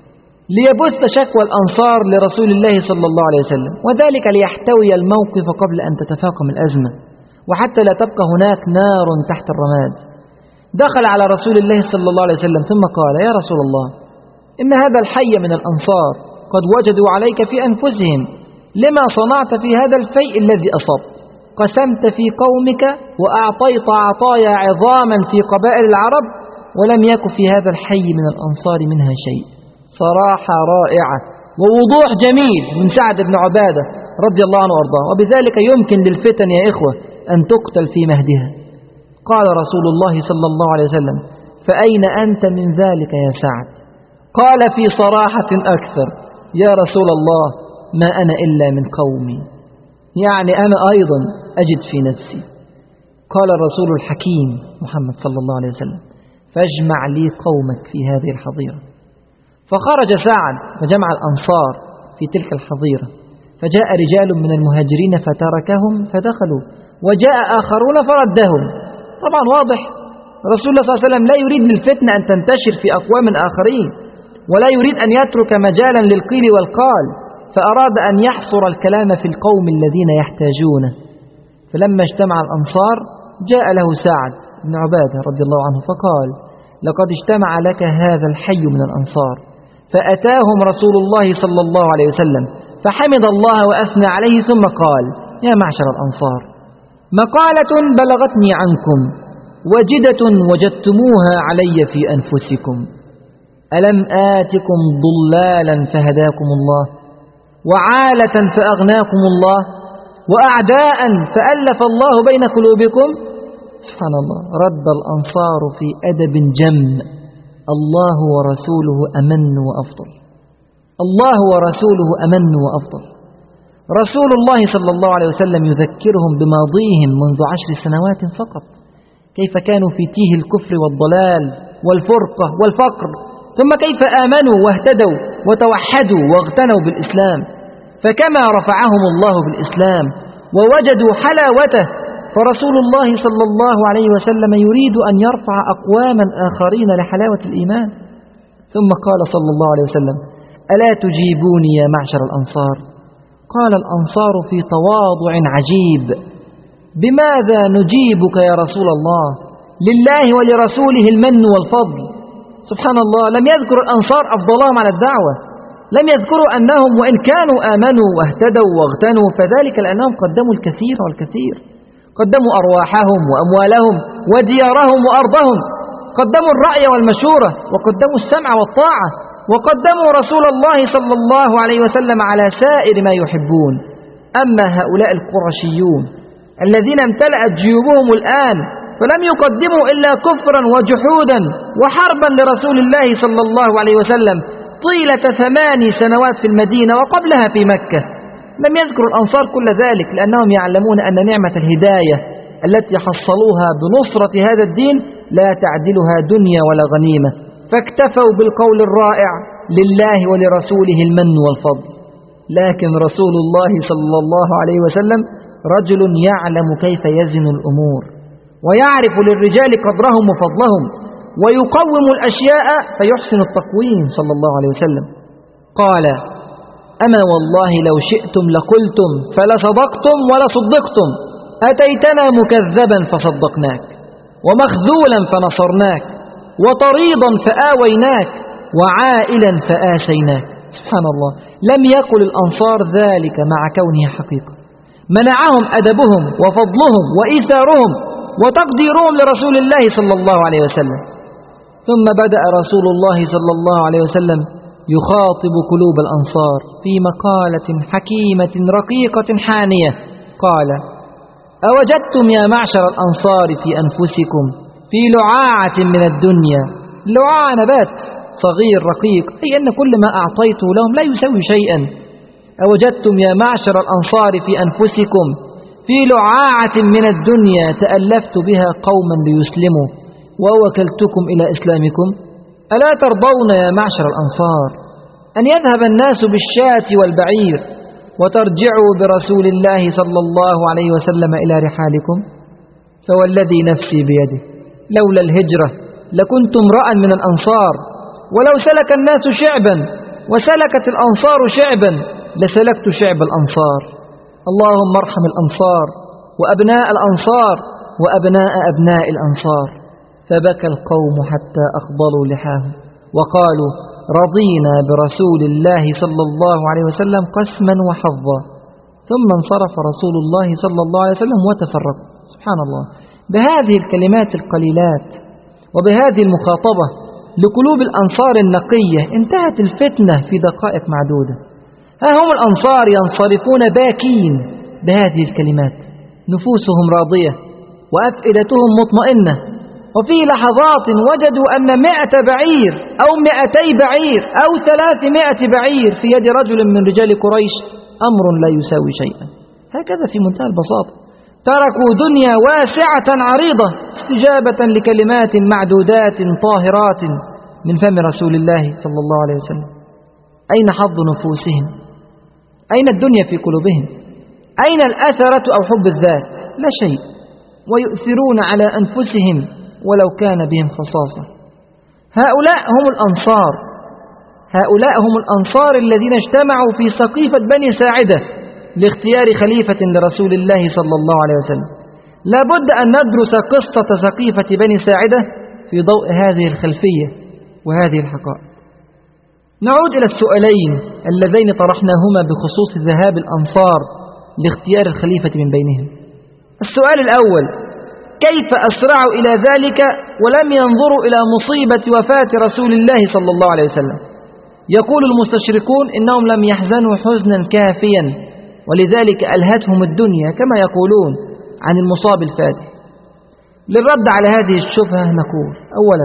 ليبث شكوى الأنصار لرسول الله صلى الله عليه وسلم، وذلك ليحتوي الموقف قبل أن تتفاقم الأزمة، وحتى لا تبقى هناك نار تحت الرماد. دخل على رسول الله صلى الله عليه وسلم ثم قال: يا رسول الله، إن هذا الحي من الأنصار قد وجدوا عليك في أنفسهم لما صنعت في هذا الفيء الذي أصبت. قسمت في قومك وأعطيت عطايا عظاما في قبائل العرب، ولم يكن في هذا الحي من الأنصار منها شيء. صراحة رائعة ووضوح جميل من سعد بن عبادة رضي الله عنه وارضاه، وبذلك يمكن للفتن يا إخوة أن تقتل في مهدها. قال رسول الله صلى الله عليه وسلم: فأين أنت من ذلك يا سعد؟ قال في صراحة أكثر: يا رسول الله، ما أنا إلا من قومي، يعني أنا أيضا أجد في نفسي. قال الرسول الحكيم محمد صلى الله عليه وسلم: فاجمع لي قومك في هذه الحظيرة. فخرج سعد وجمع الأنصار في تلك الحظيرة، فجاء رجال من المهاجرين فتركهم فدخلوا، وجاء آخرون فردهم. طبعا واضح رسول الله صلى الله عليه وسلم لا يريد للفتنة أن تنتشر في أقوام آخرين، ولا يريد أن يترك مجالا للقيل والقال، فأراد أن يحصر الكلام في القوم الذين يحتاجونه. فلما اجتمع الأنصار جاء له سعد بن عبادة رضي الله عنه فقال: لقد اجتمع لك هذا الحي من الأنصار. فأتاهم رسول الله صلى الله عليه وسلم فحمد الله وأثنى عليه، ثم قال: يا معشر الأنصار، مقالة بلغتني عنكم، وجدة وجدتموها علي في أنفسكم. ألم آتكم ضلالا فهداكم الله، وعالة فأغناكم الله، وأعداء فألف الله بين قلوبكم؟ سبحان الله. رد الأنصار في أدب جم: الله ورسوله أمن وأفضل، الله ورسوله أمن وأفضل. رسول الله صلى الله عليه وسلم يذكرهم بماضيهم منذ 10 سنوات فقط، كيف كانوا في تيه الكفر والضلال والفرقة والفقر، ثم كيف آمنوا واهتدوا وتوحدوا واغتنوا بالإسلام. فكما رفعهم الله بالإسلام ووجدوا حلاوته، فرسول الله صلى الله عليه وسلم يريد أن يرفع أقواما آخرين لحلاوة الإيمان. ثم قال صلى الله عليه وسلم: ألا تجيبوني يا معشر الأنصار؟ قال الأنصار في تواضع عجيب: بماذا نجيبك يا رسول الله؟ لله ولرسوله المن والفضل. سبحان الله، لم يذكر الأنصار أفضلهم على الدعوة، لم يذكروا أنهم وإن كانوا آمنوا واهتدوا واغتنوا فذلك لأنهم قدموا الكثير والكثير، قدموا أرواحهم وأموالهم وديارهم وأرضهم، قدموا الرأي والمشورة، وقدموا السمع والطاعة، وقدموا رسول الله صلى الله عليه وسلم على سائر ما يحبون. أما هؤلاء القرشيون الذين امتلأت جيوبهم الآن فلم يقدموا إلا كفرا وجحودا وحربا لرسول الله صلى الله عليه وسلم، طيلة 8 سنوات في المدينة وقبلها في مكة. لم يذكر الأنصار كل ذلك لأنهم يعلمون أن نعمة الهداية التي حصلوها بنصرة هذا الدين لا تعدلها دنيا ولا غنيمة، فاكتفوا بالقول الرائع لله ولرسوله المن والفضل. لكن رسول الله صلى الله عليه وسلم رجل يعلم كيف يزن الأمور، ويعرف للرجال قدرهم وفضلهم، ويقوم الأشياء فيحسن التقويم صلى الله عليه وسلم. قال: أما والله لو شئتم لقلتم فلصدقتم ولصدقتم، أتيتنا مكذبا فصدقناك، ومخذولا فنصرناك، وطريضا فآويناك، وعائلا فآسيناك. سبحان الله، لم يقل الأنصار ذلك مع كونه حقيقة، منعهم أدبهم وفضلهم وإيثارهم وتقديرهم لرسول الله صلى الله عليه وسلم. ثم بدأ رسول الله صلى الله عليه وسلم يخاطب قلوب الأنصار في مقالة حكيمة رقيقة حانية. قال: أوجدتم يا معشر الأنصار في أنفسكم في لعاعة من الدنيا، لعاعة نبات صغير رقيق، أي أن كل ما أعطيته لهم لا يسوي شيئا. أوجدتم يا معشر الأنصار في أنفسكم في لعاعة من الدنيا تألفت بها قوما ليسلموا ووكلتكم إلى إسلامكم؟ ألا ترضون يا معشر الأنصار أن يذهب الناس بالشاة والبعير وترجعوا برسول الله صلى الله عليه وسلم إلى رحالكم؟ فوالذي نفسي بيده لولا الهجرة لكنت امرأ من الأنصار، ولو سلك الناس شعبا وسلكت الأنصار شعبا لسلكت شعب الأنصار. اللهم ارحم الأنصار وأبناء الأنصار وأبناء أبناء الأنصار. فبكى القوم حتى أخضلوا لحاهم وقالوا: رضينا برسول الله صلى الله عليه وسلم قسما وحظا. ثم انصرف رسول الله صلى الله عليه وسلم وتفرقوا. سبحان الله، بهذه الكلمات القليلات وبهذه المخاطبة لقلوب الأنصار النقية انتهت الفتنة في دقائق معدودة. ها هم الأنصار ينصرفون باكين بهذه الكلمات، نفوسهم راضية وأفئدتهم مطمئنة، وفي لحظات وجدوا أن 100 بعير أو 200 بعير أو 300 بعير في يد رجل من رجال قريش أمر لا يساوي شيئا. هكذا في منتهى البساطة تركوا دنيا واسعة عريضة استجابة لكلمات معدودات طاهرات من فم رسول الله صلى الله عليه وسلم. أين حظ نفوسهم؟ أين الدنيا في قلوبهم؟ أين الأثرة أو حب الذات؟ لا شيء، ويؤثرون على أنفسهم ولو كان بهم خصاصة. هؤلاء هم الأنصار، هؤلاء هم الأنصار الذين اجتمعوا في سقيفة بني ساعدة لاختيار خليفة لرسول الله صلى الله عليه وسلم. لا بد أن ندرس قصة سقيفة بني ساعدة في ضوء هذه الخلفية وهذه الحقائق. نعود إلى السؤالين اللذين طرحناهما بخصوص ذهاب الأنصار لاختيار الخليفة من بينهم. السؤال الأول: كيف أسرعوا إلى ذلك ولم ينظروا إلى مصيبة وفاة رسول الله صلى الله عليه وسلم؟ يقول المستشرقون إنهم لم يحزنوا حزنا كافيا ولذلك ألهتهم الدنيا كما يقولون عن المصاب الفاتح. للرد على هذه الشبهة نقول: أولا،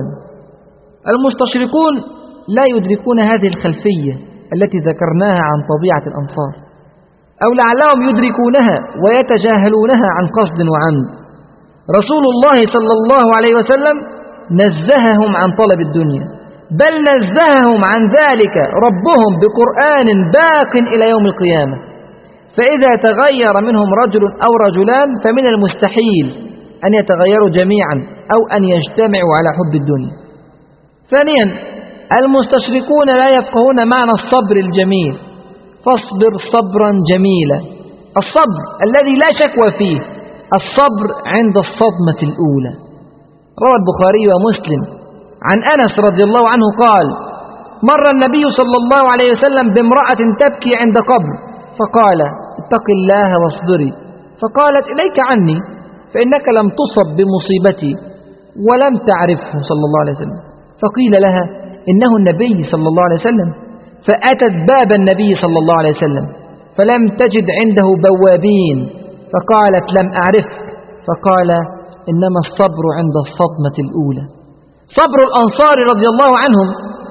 المستشرقون لا يدركون هذه الخلفية التي ذكرناها عن طبيعة الأنصار، أو لعلهم يدركونها ويتجاهلونها عن قصد وعمد. رسول الله صلى الله عليه وسلم نزههم عن طلب الدنيا، بل نزههم عن ذلك ربهم بقرآن باق إلى يوم القيامة. فإذا تغير منهم رجل أو رجلان فمن المستحيل أن يتغيروا جميعا أو أن يجتمعوا على حب الدنيا. ثانيا، المستشرقون لا يفقهون معنى الصبر الجميل. فاصبر صبرا جميلا، الصبر الذي لا شكوى فيه، الصبر عند الصدمة الأولى. روى البخاري ومسلم عن أنس رضي الله عنه قال: مر النبي صلى الله عليه وسلم بامرأة تبكي عند قبر فقال: اتق الله واصبري. فقالت: إليك عني، فإنك لم تصب بمصيبتي ولم تعرفه صلى الله عليه وسلم. فقيل لها: إنه النبي صلى الله عليه وسلم. فأتت باب النبي صلى الله عليه وسلم فلم تجد عنده بوابين، فقالت: لم أعرفك. فقال: إنما الصبر عند الصدمة الأولى. صبر الأنصار رضي الله عنهم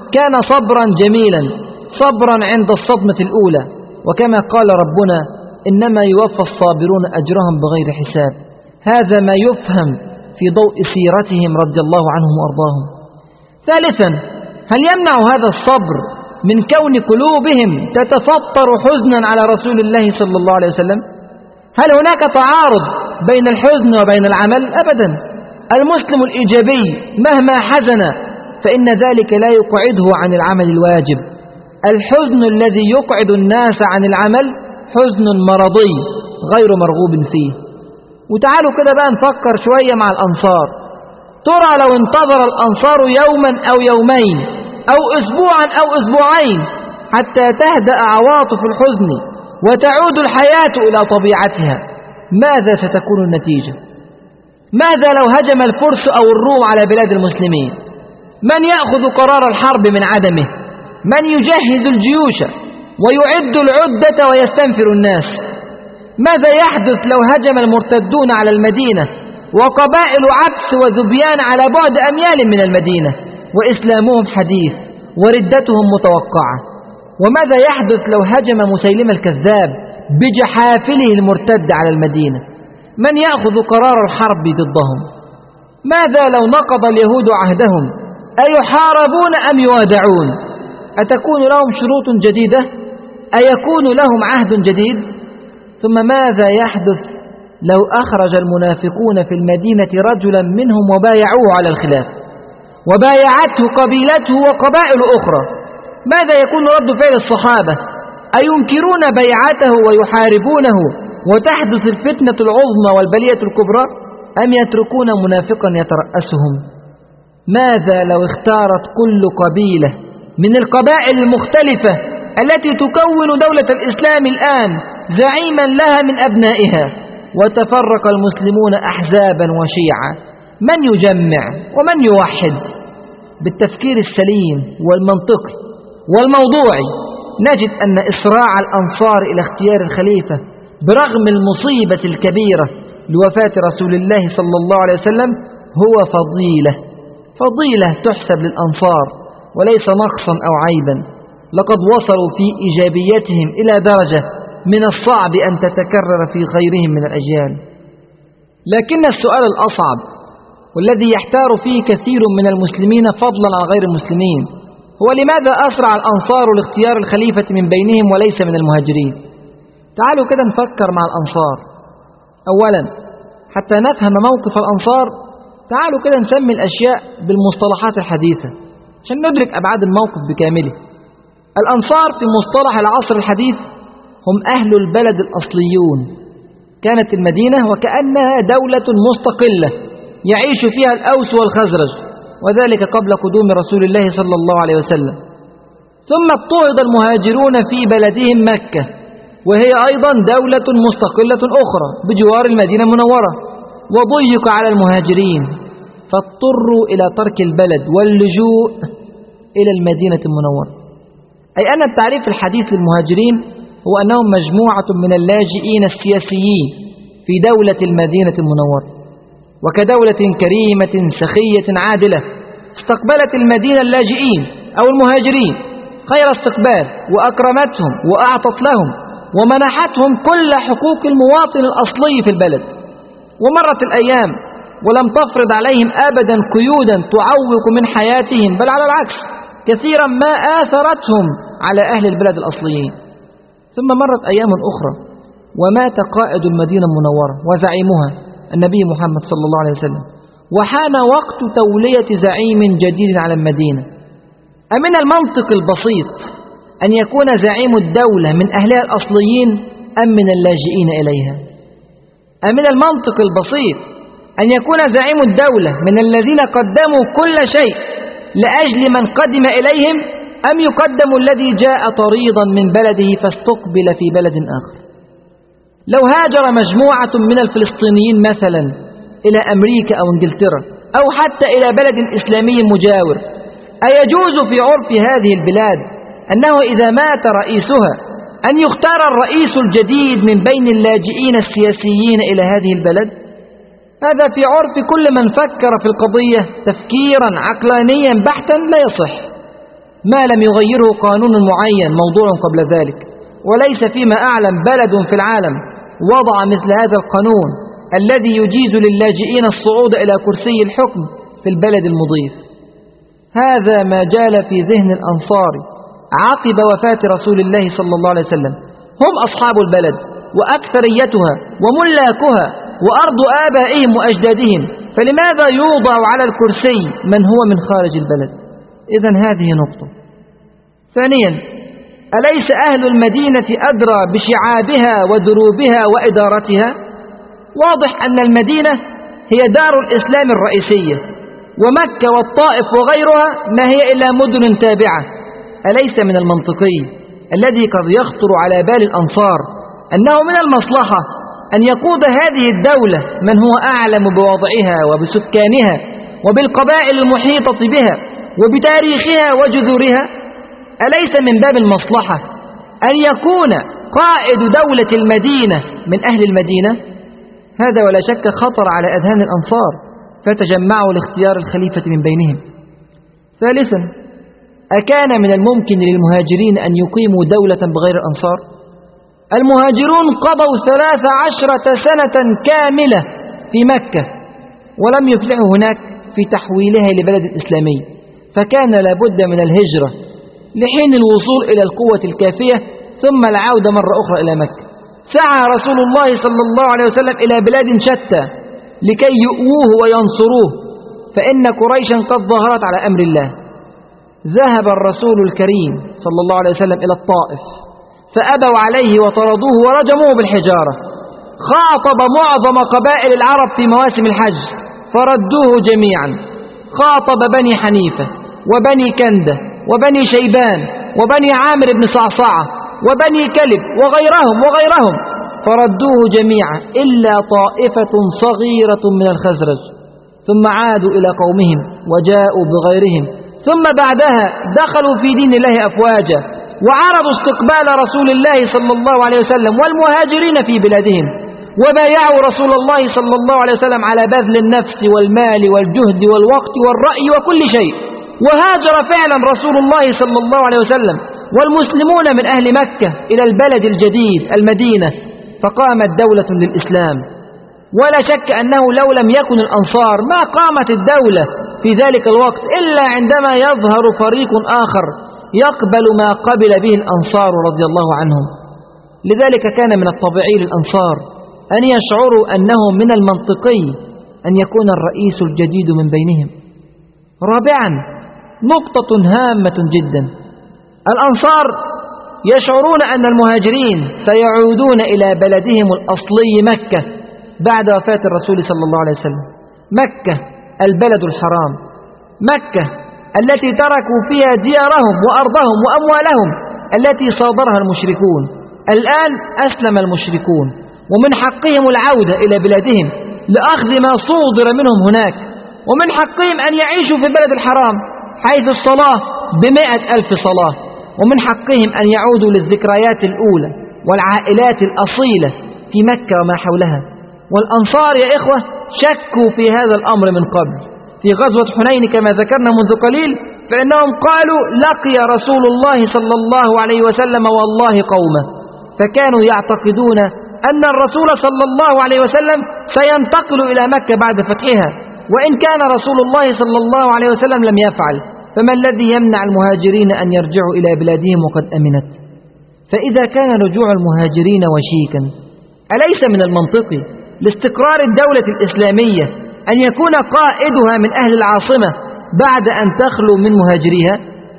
كان صبرا جميلا، صبرا عند الصدمة الأولى، وكما قال ربنا إنما يوفى الصابرون أجرهم بغير حساب. هذا ما يفهم في ضوء سيرتهم رضي الله عنهم وأرضاهم. ثالثا، هل يمنع هذا الصبر من كون قلوبهم تتفطر حزنا على رسول الله صلى الله عليه وسلم؟ هل هناك تعارض بين الحزن وبين العمل؟ أبدا. المسلم الإيجابي مهما حزن فإن ذلك لا يقعده عن العمل الواجب. الحزن الذي يقعد الناس عن العمل حزن مرضي غير مرغوب فيه. وتعالوا كده بقى نفكر شوية مع الأنصار. ترى لو انتظر الأنصار يوما أو يومين أو أسبوعا أو أسبوعين حتى تهدأ عواطف الحزن وتعود الحياة إلى طبيعتها، ماذا ستكون النتيجة؟ ماذا لو هجم الفرس أو الروم على بلاد المسلمين؟ من يأخذ قرار الحرب من عدمه؟ من يجهز الجيوش ويعد العدة ويستنفر الناس؟ ماذا يحدث لو هجم المرتدون على المدينة وقبائل عبس وذبيان على بعد أميال من المدينة وإسلامهم حديث وردتهم متوقعة؟ وماذا يحدث لو هجم مسيلمة الكذاب بجحافله المرتد على المدينة؟ من يأخذ قرار الحرب ضدهم؟ ماذا لو نقض اليهود عهدهم؟ أيحاربون أم يوادعون؟ أتكون لهم شروط جديدة؟ أيكون لهم عهد جديد؟ ثم ماذا يحدث لو أخرج المنافقون في المدينة رجلا منهم وبايعوه على الخلاف وبايعته قبيلته وقبائل أخرى؟ ماذا يكون رد فعل الصحابة؟ أينكرون بيعته ويحاربونه وتحدث الفتنة العظمى والبلية الكبرى، أم يتركون منافقا يترأسهم؟ ماذا لو اختارت كل قبيلة من القبائل المختلفة التي تكون دولة الإسلام الآن زعيما لها من أبنائها وتفرق المسلمون أحزابا وشيعا؟ من يجمع ومن يوحد؟ بالتفكير السليم والمنطقي والموضوعي نجد أن إسراع الأنصار إلى اختيار الخليفة برغم المصيبة الكبيرة لوفاة رسول الله صلى الله عليه وسلم هو فضيلة تحسب للأنصار وليس نقصا أو عيبا. لقد وصلوا في إيجابيتهم إلى درجة من الصعب أن تتكرر في غيرهم من الأجيال. لكن السؤال الأصعب والذي يحتار فيه كثير من المسلمين فضلا عن غير المسلمين هو لماذا أسرع الأنصار لاختيار الخليفة من بينهم وليس من المهاجرين؟ تعالوا كده نفكر مع الأنصار. أولا، حتى نفهم موقف الأنصار تعالوا كده نسمي الأشياء بالمصطلحات الحديثة عشان ندرك أبعاد الموقف بكامله. الأنصار في مصطلح العصر الحديث هم أهل البلد الأصليون. كانت المدينة وكأنها دولة مستقلة يعيش فيها الأوس والخزرج، وذلك قبل قدوم رسول الله صلى الله عليه وسلم. ثم اضطهد المهاجرون في بلدهم مكة، وهي أيضا دولة مستقلة أخرى بجوار المدينة المنورة، وضيق على المهاجرين فاضطروا إلى ترك البلد واللجوء إلى المدينة المنورة. أي أن التعريف الحديث للمهاجرين هو أنهم مجموعة من اللاجئين السياسيين في دولة المدينة المنورة، وكدولة كريمة سخية عادلة استقبلت المدينة اللاجئين أو المهاجرين خير استقبال وأكرمتهم وأعطت لهم ومنحتهم كل حقوق المواطن الأصلي في البلد. ومرت الأيام ولم تفرض عليهم أبدا قيودا تعوق من حياتهم، بل على العكس كثيرا ما آثرتهم على أهل البلد الأصليين. ثم مرت أيام أخرى ومات قائد المدينة المنورة وزعيمها النبي محمد صلى الله عليه وسلم، وحان وقت تولية زعيم جديد على المدينة. أمن المنطق البسيط أن يكون زعيم الدولة من أهلها الأصليين أم من اللاجئين إليها؟ أمن المنطق البسيط أن يكون زعيم الدولة من الذين قدموا كل شيء لأجل من قدم إليهم أم يقدم الذي جاء طريضا من بلده فاستقبل في بلد آخر؟ لو هاجر مجموعة من الفلسطينيين مثلا إلى أمريكا أو إنجلترا أو حتى إلى بلد إسلامي مجاور، أيجوز في عرف هذه البلاد أنه إذا مات رئيسها أن يختار الرئيس الجديد من بين اللاجئين السياسيين إلى هذه البلد؟ هذا في عرف كل من فكر في القضية تفكيرا عقلانيا بحتا لا يصح. ما لم يغيره قانون معين موضوع قبل ذلك، وليس فيما أعلم بلد في العالم وضع مثل هذا القانون الذي يجيز للاجئين الصعود إلى كرسي الحكم في البلد المضيف. هذا ما جال في ذهن الأنصار عقب وفاة رسول الله صلى الله عليه وسلم. هم أصحاب البلد وأكثريتها وملاكها وأرض آبائهم وأجدادهم، فلماذا يوضع على الكرسي من هو من خارج البلد؟ إذن هذه نقطة. ثانيا، أليس أهل المدينة أدرى بشعابها ودروبها وإدارتها؟ واضح أن المدينة هي دار الإسلام الرئيسية، ومكة والطائف وغيرها ما هي إلا مدن تابعة. أليس من المنطقي الذي قد يخطر على بال الأنصار أنه من المصلحة أن يقود هذه الدولة من هو أعلم بوضعها وبسكانها وبالقبائل المحيطة بها وبتاريخها وجذورها؟ أليس من باب المصلحة أن يكون قائد دولة المدينة من أهل المدينة؟ هذا ولا شك خطر على أذهان الأنصار، فتجمعوا لاختيار الخليفة من بينهم. ثالثا، أكان من الممكن للمهاجرين أن يقيموا دولة بغير الأنصار؟ المهاجرون قضوا 13 سنة كاملة في مكة ولم يفلحوا هناك في تحويلها لبلد إسلامي، فكان لابد من الهجرة لحين الوصول إلى القوة الكافية ثم العودة مرة أخرى إلى مكة. سعى رسول الله صلى الله عليه وسلم إلى بلاد شتى لكي يؤوه وينصروه، فإن قريشا قد ظهرت على أمر الله. ذهب الرسول الكريم صلى الله عليه وسلم إلى الطائف فأبوا عليه وطردوه ورجموه بالحجارة. خاطب معظم قبائل العرب في مواسم الحج فردوه جميعا. خاطب بني حنيفة وبني كندة وبني شيبان وبني عامر بن صعصعة وبني كلب وغيرهم فردوه جميعا إلا طائفة صغيرة من الخزرج، ثم عادوا إلى قومهم وجاءوا بغيرهم، ثم بعدها دخلوا في دين الله أفواجا وعرضوا استقبال رسول الله صلى الله عليه وسلم والمهاجرين في بلادهم، وبايعوا رسول الله صلى الله عليه وسلم على بذل النفس والمال والجهد والوقت والرأي وكل شيء. وهاجر فعلا رسول الله صلى الله عليه وسلم والمسلمون من أهل مكة إلى البلد الجديد المدينة، فقامت دولة للإسلام. ولا شك أنه لو لم يكن الأنصار ما قامت الدولة في ذلك الوقت إلا عندما يظهر فريق آخر يقبل ما قبل به الأنصار رضي الله عنهم. لذلك كان من الطبيعي للأنصار أن يشعروا أنه من المنطقي أن يكون الرئيس الجديد من بينهم. رابعا، نقطة هامة جدا، الأنصار يشعرون أن المهاجرين سيعودون إلى بلدهم الأصلي مكة بعد وفاة الرسول صلى الله عليه وسلم. مكة البلد الحرام، مكة التي تركوا فيها ديارهم وأرضهم وأموالهم التي صادرها المشركون. الآن أسلم المشركون ومن حقهم العودة إلى بلادهم لأخذ ما صودر منهم هناك، ومن حقهم أن يعيشوا في البلد الحرام حيث الصلاة ب100,000 صلاة، ومن حقهم أن يعودوا للذكريات الأولى والعائلات الأصيلة في مكة وما حولها. والأنصار يا إخوة شكوا في هذا الأمر من قبل. في غزوة حنين كما ذكرنا منذ قليل فإنهم قالوا لقي رسول الله صلى الله عليه وسلم والله قومه، فكانوا يعتقدون أن الرسول صلى الله عليه وسلم سينتقل إلى مكة بعد فتحها، وإن كان رسول الله صلى الله عليه وسلم لم يفعل، فما الذي يمنع المهاجرين أن يرجعوا إلى بلادهم وقد أمنت؟ فإذا كان رجوع المهاجرين وشيكا، أليس من المنطقي لاستقرار الدولة الإسلامية أن يكون قائدها من أهل العاصمة بعد أن تخلو من مهاجريها؟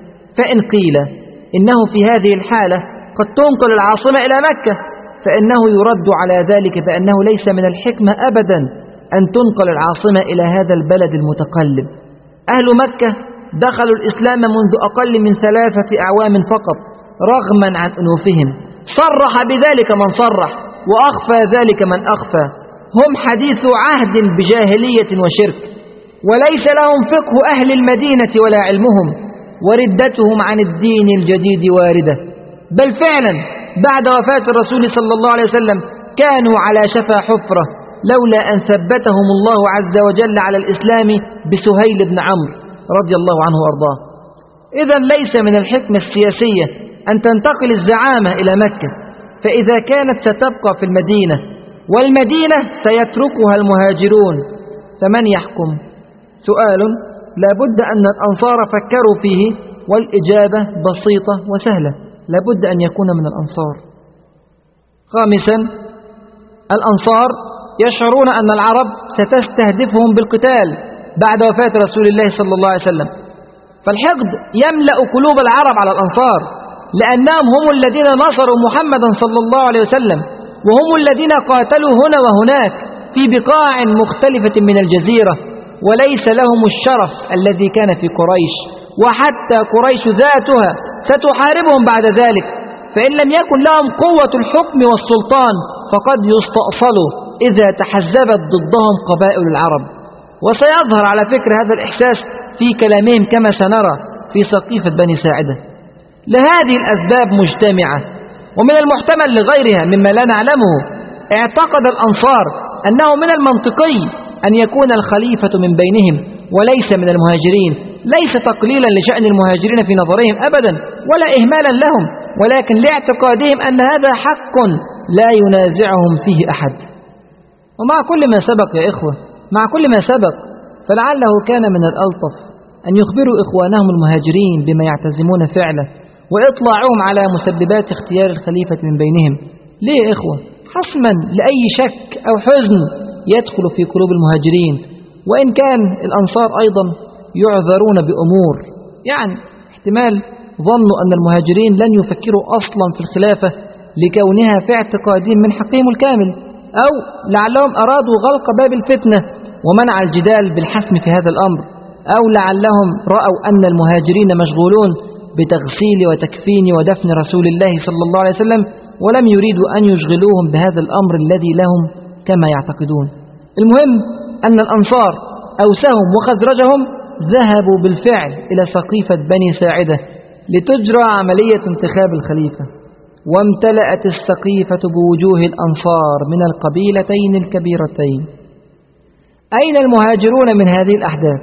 فإن قيل إنه في هذه الحالة قد تنقل العاصمة إلى مكة، فإنه يرد على ذلك بأنه ليس من الحكمة أبدا أن تنقل العاصمة إلى هذا البلد المتقلب. أهل مكة دخلوا الإسلام منذ أقل من 3 أعوام فقط رغما عن أنوفهم، صرح بذلك من صرح وأخفى ذلك من أخفى. هم حديث عهد بجاهلية وشرك، وليس لهم فقه أهل المدينة ولا علمهم، وردتهم عن الدين الجديد واردة. بل فعلا بعد وفاة الرسول صلى الله عليه وسلم كانوا على شفا حفرة لولا أن ثبتهم الله عز وجل على الإسلام بسهيل بن عمرو رضي الله عنه وأرضاه. إذن ليس من الحكمة السياسية أن تنتقل الزعامة إلى مكة، فإذا كانت ستبقى في المدينة والمدينة سيتركها المهاجرون فمن يحكم؟ سؤال لا بد أن الأنصار فكروا فيه، والإجابة بسيطة وسهلة، لا بد أن يكون من الأنصار. خامسا، الأنصار يشعرون أن العرب ستستهدفهم بالقتال بعد وفاة رسول الله صلى الله عليه وسلم، فالحقد يملأ قلوب العرب على الأنصار، لأنهم هم الذين نصروا محمدا صلى الله عليه وسلم، وهم الذين قاتلوا هنا وهناك في بقاع مختلفة من الجزيرة، وليس لهم الشرف الذي كان في قريش، وحتى قريش ذاتها ستحاربهم بعد ذلك، فإن لم يكن لهم قوة الحكم والسلطان فقد يستأصلوا إذا تحزبت ضدهم قبائل العرب. وسيظهر على فكرة هذا الإحساس في كلامهم كما سنرى في سقيفة بني ساعدة. لهذه الأسباب مجتمعة ومن المحتمل لغيرها مما لا نعلمه، اعتقد الأنصار أنه من المنطقي أن يكون الخليفة من بينهم وليس من المهاجرين، ليس تقليلا لشأن المهاجرين في نظرهم أبدا ولا إهمالا لهم، ولكن لاعتقادهم أن هذا حق لا ينازعهم فيه أحد. ومع كل ما سبق يا إخوة، مع كل ما سبق، فلعله كان من الألطف أن يخبروا إخوانهم المهاجرين بما يعتزمون فعله وإطلاعهم على مسببات اختيار الخليفة من بينهم. ليه يا إخوة؟ حسما لأي شك أو حزن يدخل في قلوب المهاجرين، وإن كان الأنصار أيضا يعذرون بأمور، يعني احتمال ظنوا أن المهاجرين لن يفكروا أصلا في الخلافة لكونها في اعتقادهم من حقهم الكامل، أو لعلهم أرادوا غلق باب الفتنة ومنع الجدال بالحسم في هذا الأمر، أو لعلهم رأوا أن المهاجرين مشغولون بتغسيل وتكفين ودفن رسول الله صلى الله عليه وسلم، ولم يريدوا أن يشغلوهم بهذا الأمر الذي لهم كما يعتقدون. المهم أن الأنصار أوسهم وخزرجهم ذهبوا بالفعل إلى سقيفة بني ساعدة لتجرى عملية انتخاب الخليفة، وامتلأت السقيفة بوجوه الأنصار من القبيلتين الكبيرتين. أين المهاجرون من هذه الأحداث؟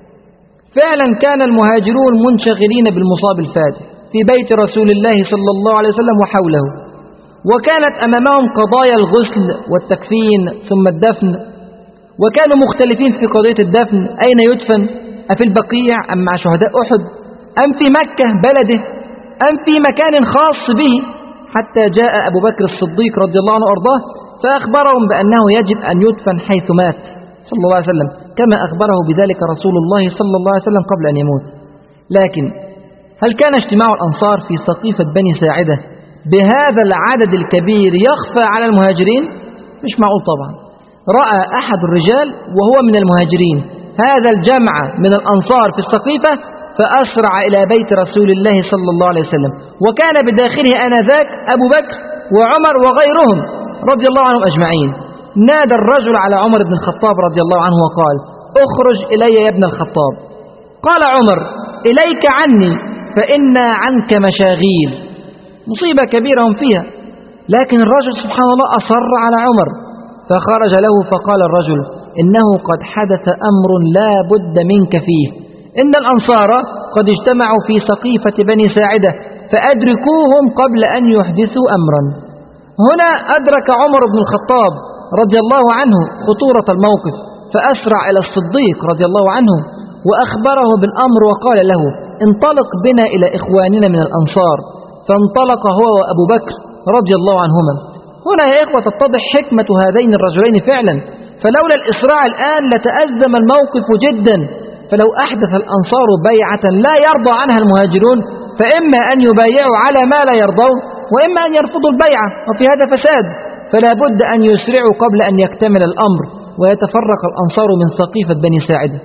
فعلا كان المهاجرون منشغلين بالمصاب الفاتح في بيت رسول الله صلى الله عليه وسلم وحوله، وكانت أمامهم قضايا الغسل والتكفين ثم الدفن، وكانوا مختلفين في قضية الدفن، أين يدفن؟ أفي البقيع أم مع شهداء أحد أم في مكة بلده أم في مكان خاص به، حتى جاء أبو بكر الصديق رضي الله عنه وأرضاه فأخبرهم بأنه يجب أن يدفن حيث مات صلى الله عليه وسلم، كما أخبره بذلك رسول الله صلى الله عليه وسلم قبل أن يموت. لكن هل كان اجتماع الأنصار في سقيفة بني ساعدة بهذا العدد الكبير يخفى على المهاجرين؟ مش معقول طبعا. رأى أحد الرجال وهو من المهاجرين هذا الجمع من الأنصار في السقيفة فأسرع إلى بيت رسول الله صلى الله عليه وسلم، وكان بداخله آنذاك أبو بكر وعمر وغيرهم رضي الله عنهم أجمعين. نادى الرجل على عمر بن الخطاب رضي الله عنه وقال: اخرج إلي يا ابن الخطاب. قال عمر: إليك عني فإن عنك مشاغيل. مصيبة كبيرة هم فيها، لكن الرجل سبحان الله أصر على عمر، فخرج له فقال الرجل: إنه قد حدث أمر لا بد منك فيه، إن الأنصار قد اجتمعوا في سقيفة بني ساعدة فأدركوهم قبل أن يحدثوا أمرا. هنا أدرك عمر بن الخطاب رضي الله عنه خطورة الموقف، فأسرع إلى الصديق رضي الله عنه وأخبره بالأمر وقال له: انطلق بنا إلى إخواننا من الأنصار. فانطلق هو وأبو بكر رضي الله عنهما. هنا يا إخوة تتضح حكمة هذين الرجلين فعلا، فلولا الإسراع الآن لتأزم الموقف جدا. فلو أحدث الأنصار بيعة لا يرضى عنها المهاجرون فإما أن يبايعوا على ما لا يرضون، وإما أن يرفضوا البيعة، وفي هذا فساد. فلا بد أن يسرعوا قبل أن يكتمل الأمر ويتفرق الأنصار من سقيفة بني ساعدة.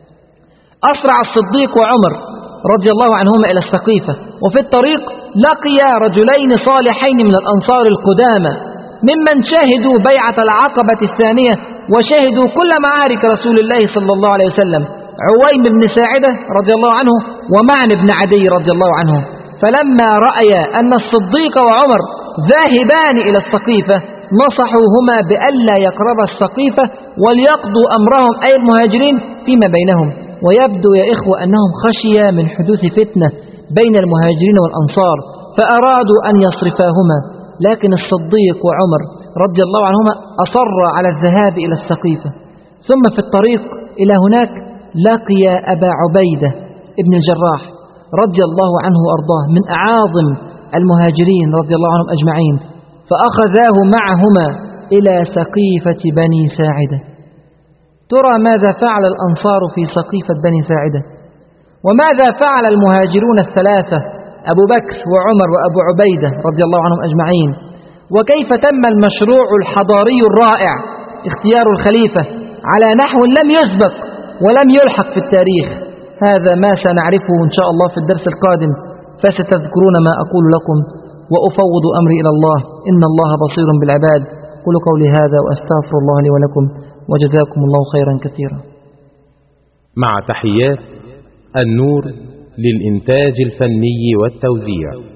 أسرع الصديق وعمر رضي الله عنهما إلى السقيفة، وفي الطريق لقيا رجلين صالحين من الأنصار القدامى ممن شاهدوا بيعة العقبة الثانية وشاهدوا كل معارك رسول الله صلى الله عليه وسلم، عويم بن ساعدة رضي الله عنه ومعن بن عدي رضي الله عنه. فلما رأيا أن الصديق وعمر ذاهبان إلى السقيفة نصحوهما بألا يقربا السقيفة وليقضوا أمرهم أي المهاجرين فيما بينهم، ويبدو يا إخوة أنهم خشية من حدوث فتنة بين المهاجرين والأنصار فأرادوا أن يصرفاهما، لكن الصديق وعمر رضي الله عنهما أصر على الذهاب إلى السقيفة. ثم في الطريق إلى هناك لقي أبا عبيدة ابن الجراح رضي الله عنه وأرضاه من أعاظم المهاجرين رضي الله عنهم أجمعين، فأخذاه معهما إلى سقيفة بني ساعدة. ترى ماذا فعل الأنصار في سقيفة بني ساعدة؟ وماذا فعل المهاجرون الثلاثة أبو بكر وعمر وأبو عبيدة رضي الله عنهم أجمعين؟ وكيف تم المشروع الحضاري الرائع اختيار الخليفة على نحو لم يسبق ولم يلحق في التاريخ؟ هذا ما سنعرفه إن شاء الله في الدرس القادم، فستذكرون ما أقول لكم، وأفوض أمري إلى الله، إن الله بصير بالعباد. قولوا قولي هذا وأستغفر الله لي ولكم، وجزاكم الله خيرا كثيرا. مع تحيات النور للإنتاج الفني والتوزيع.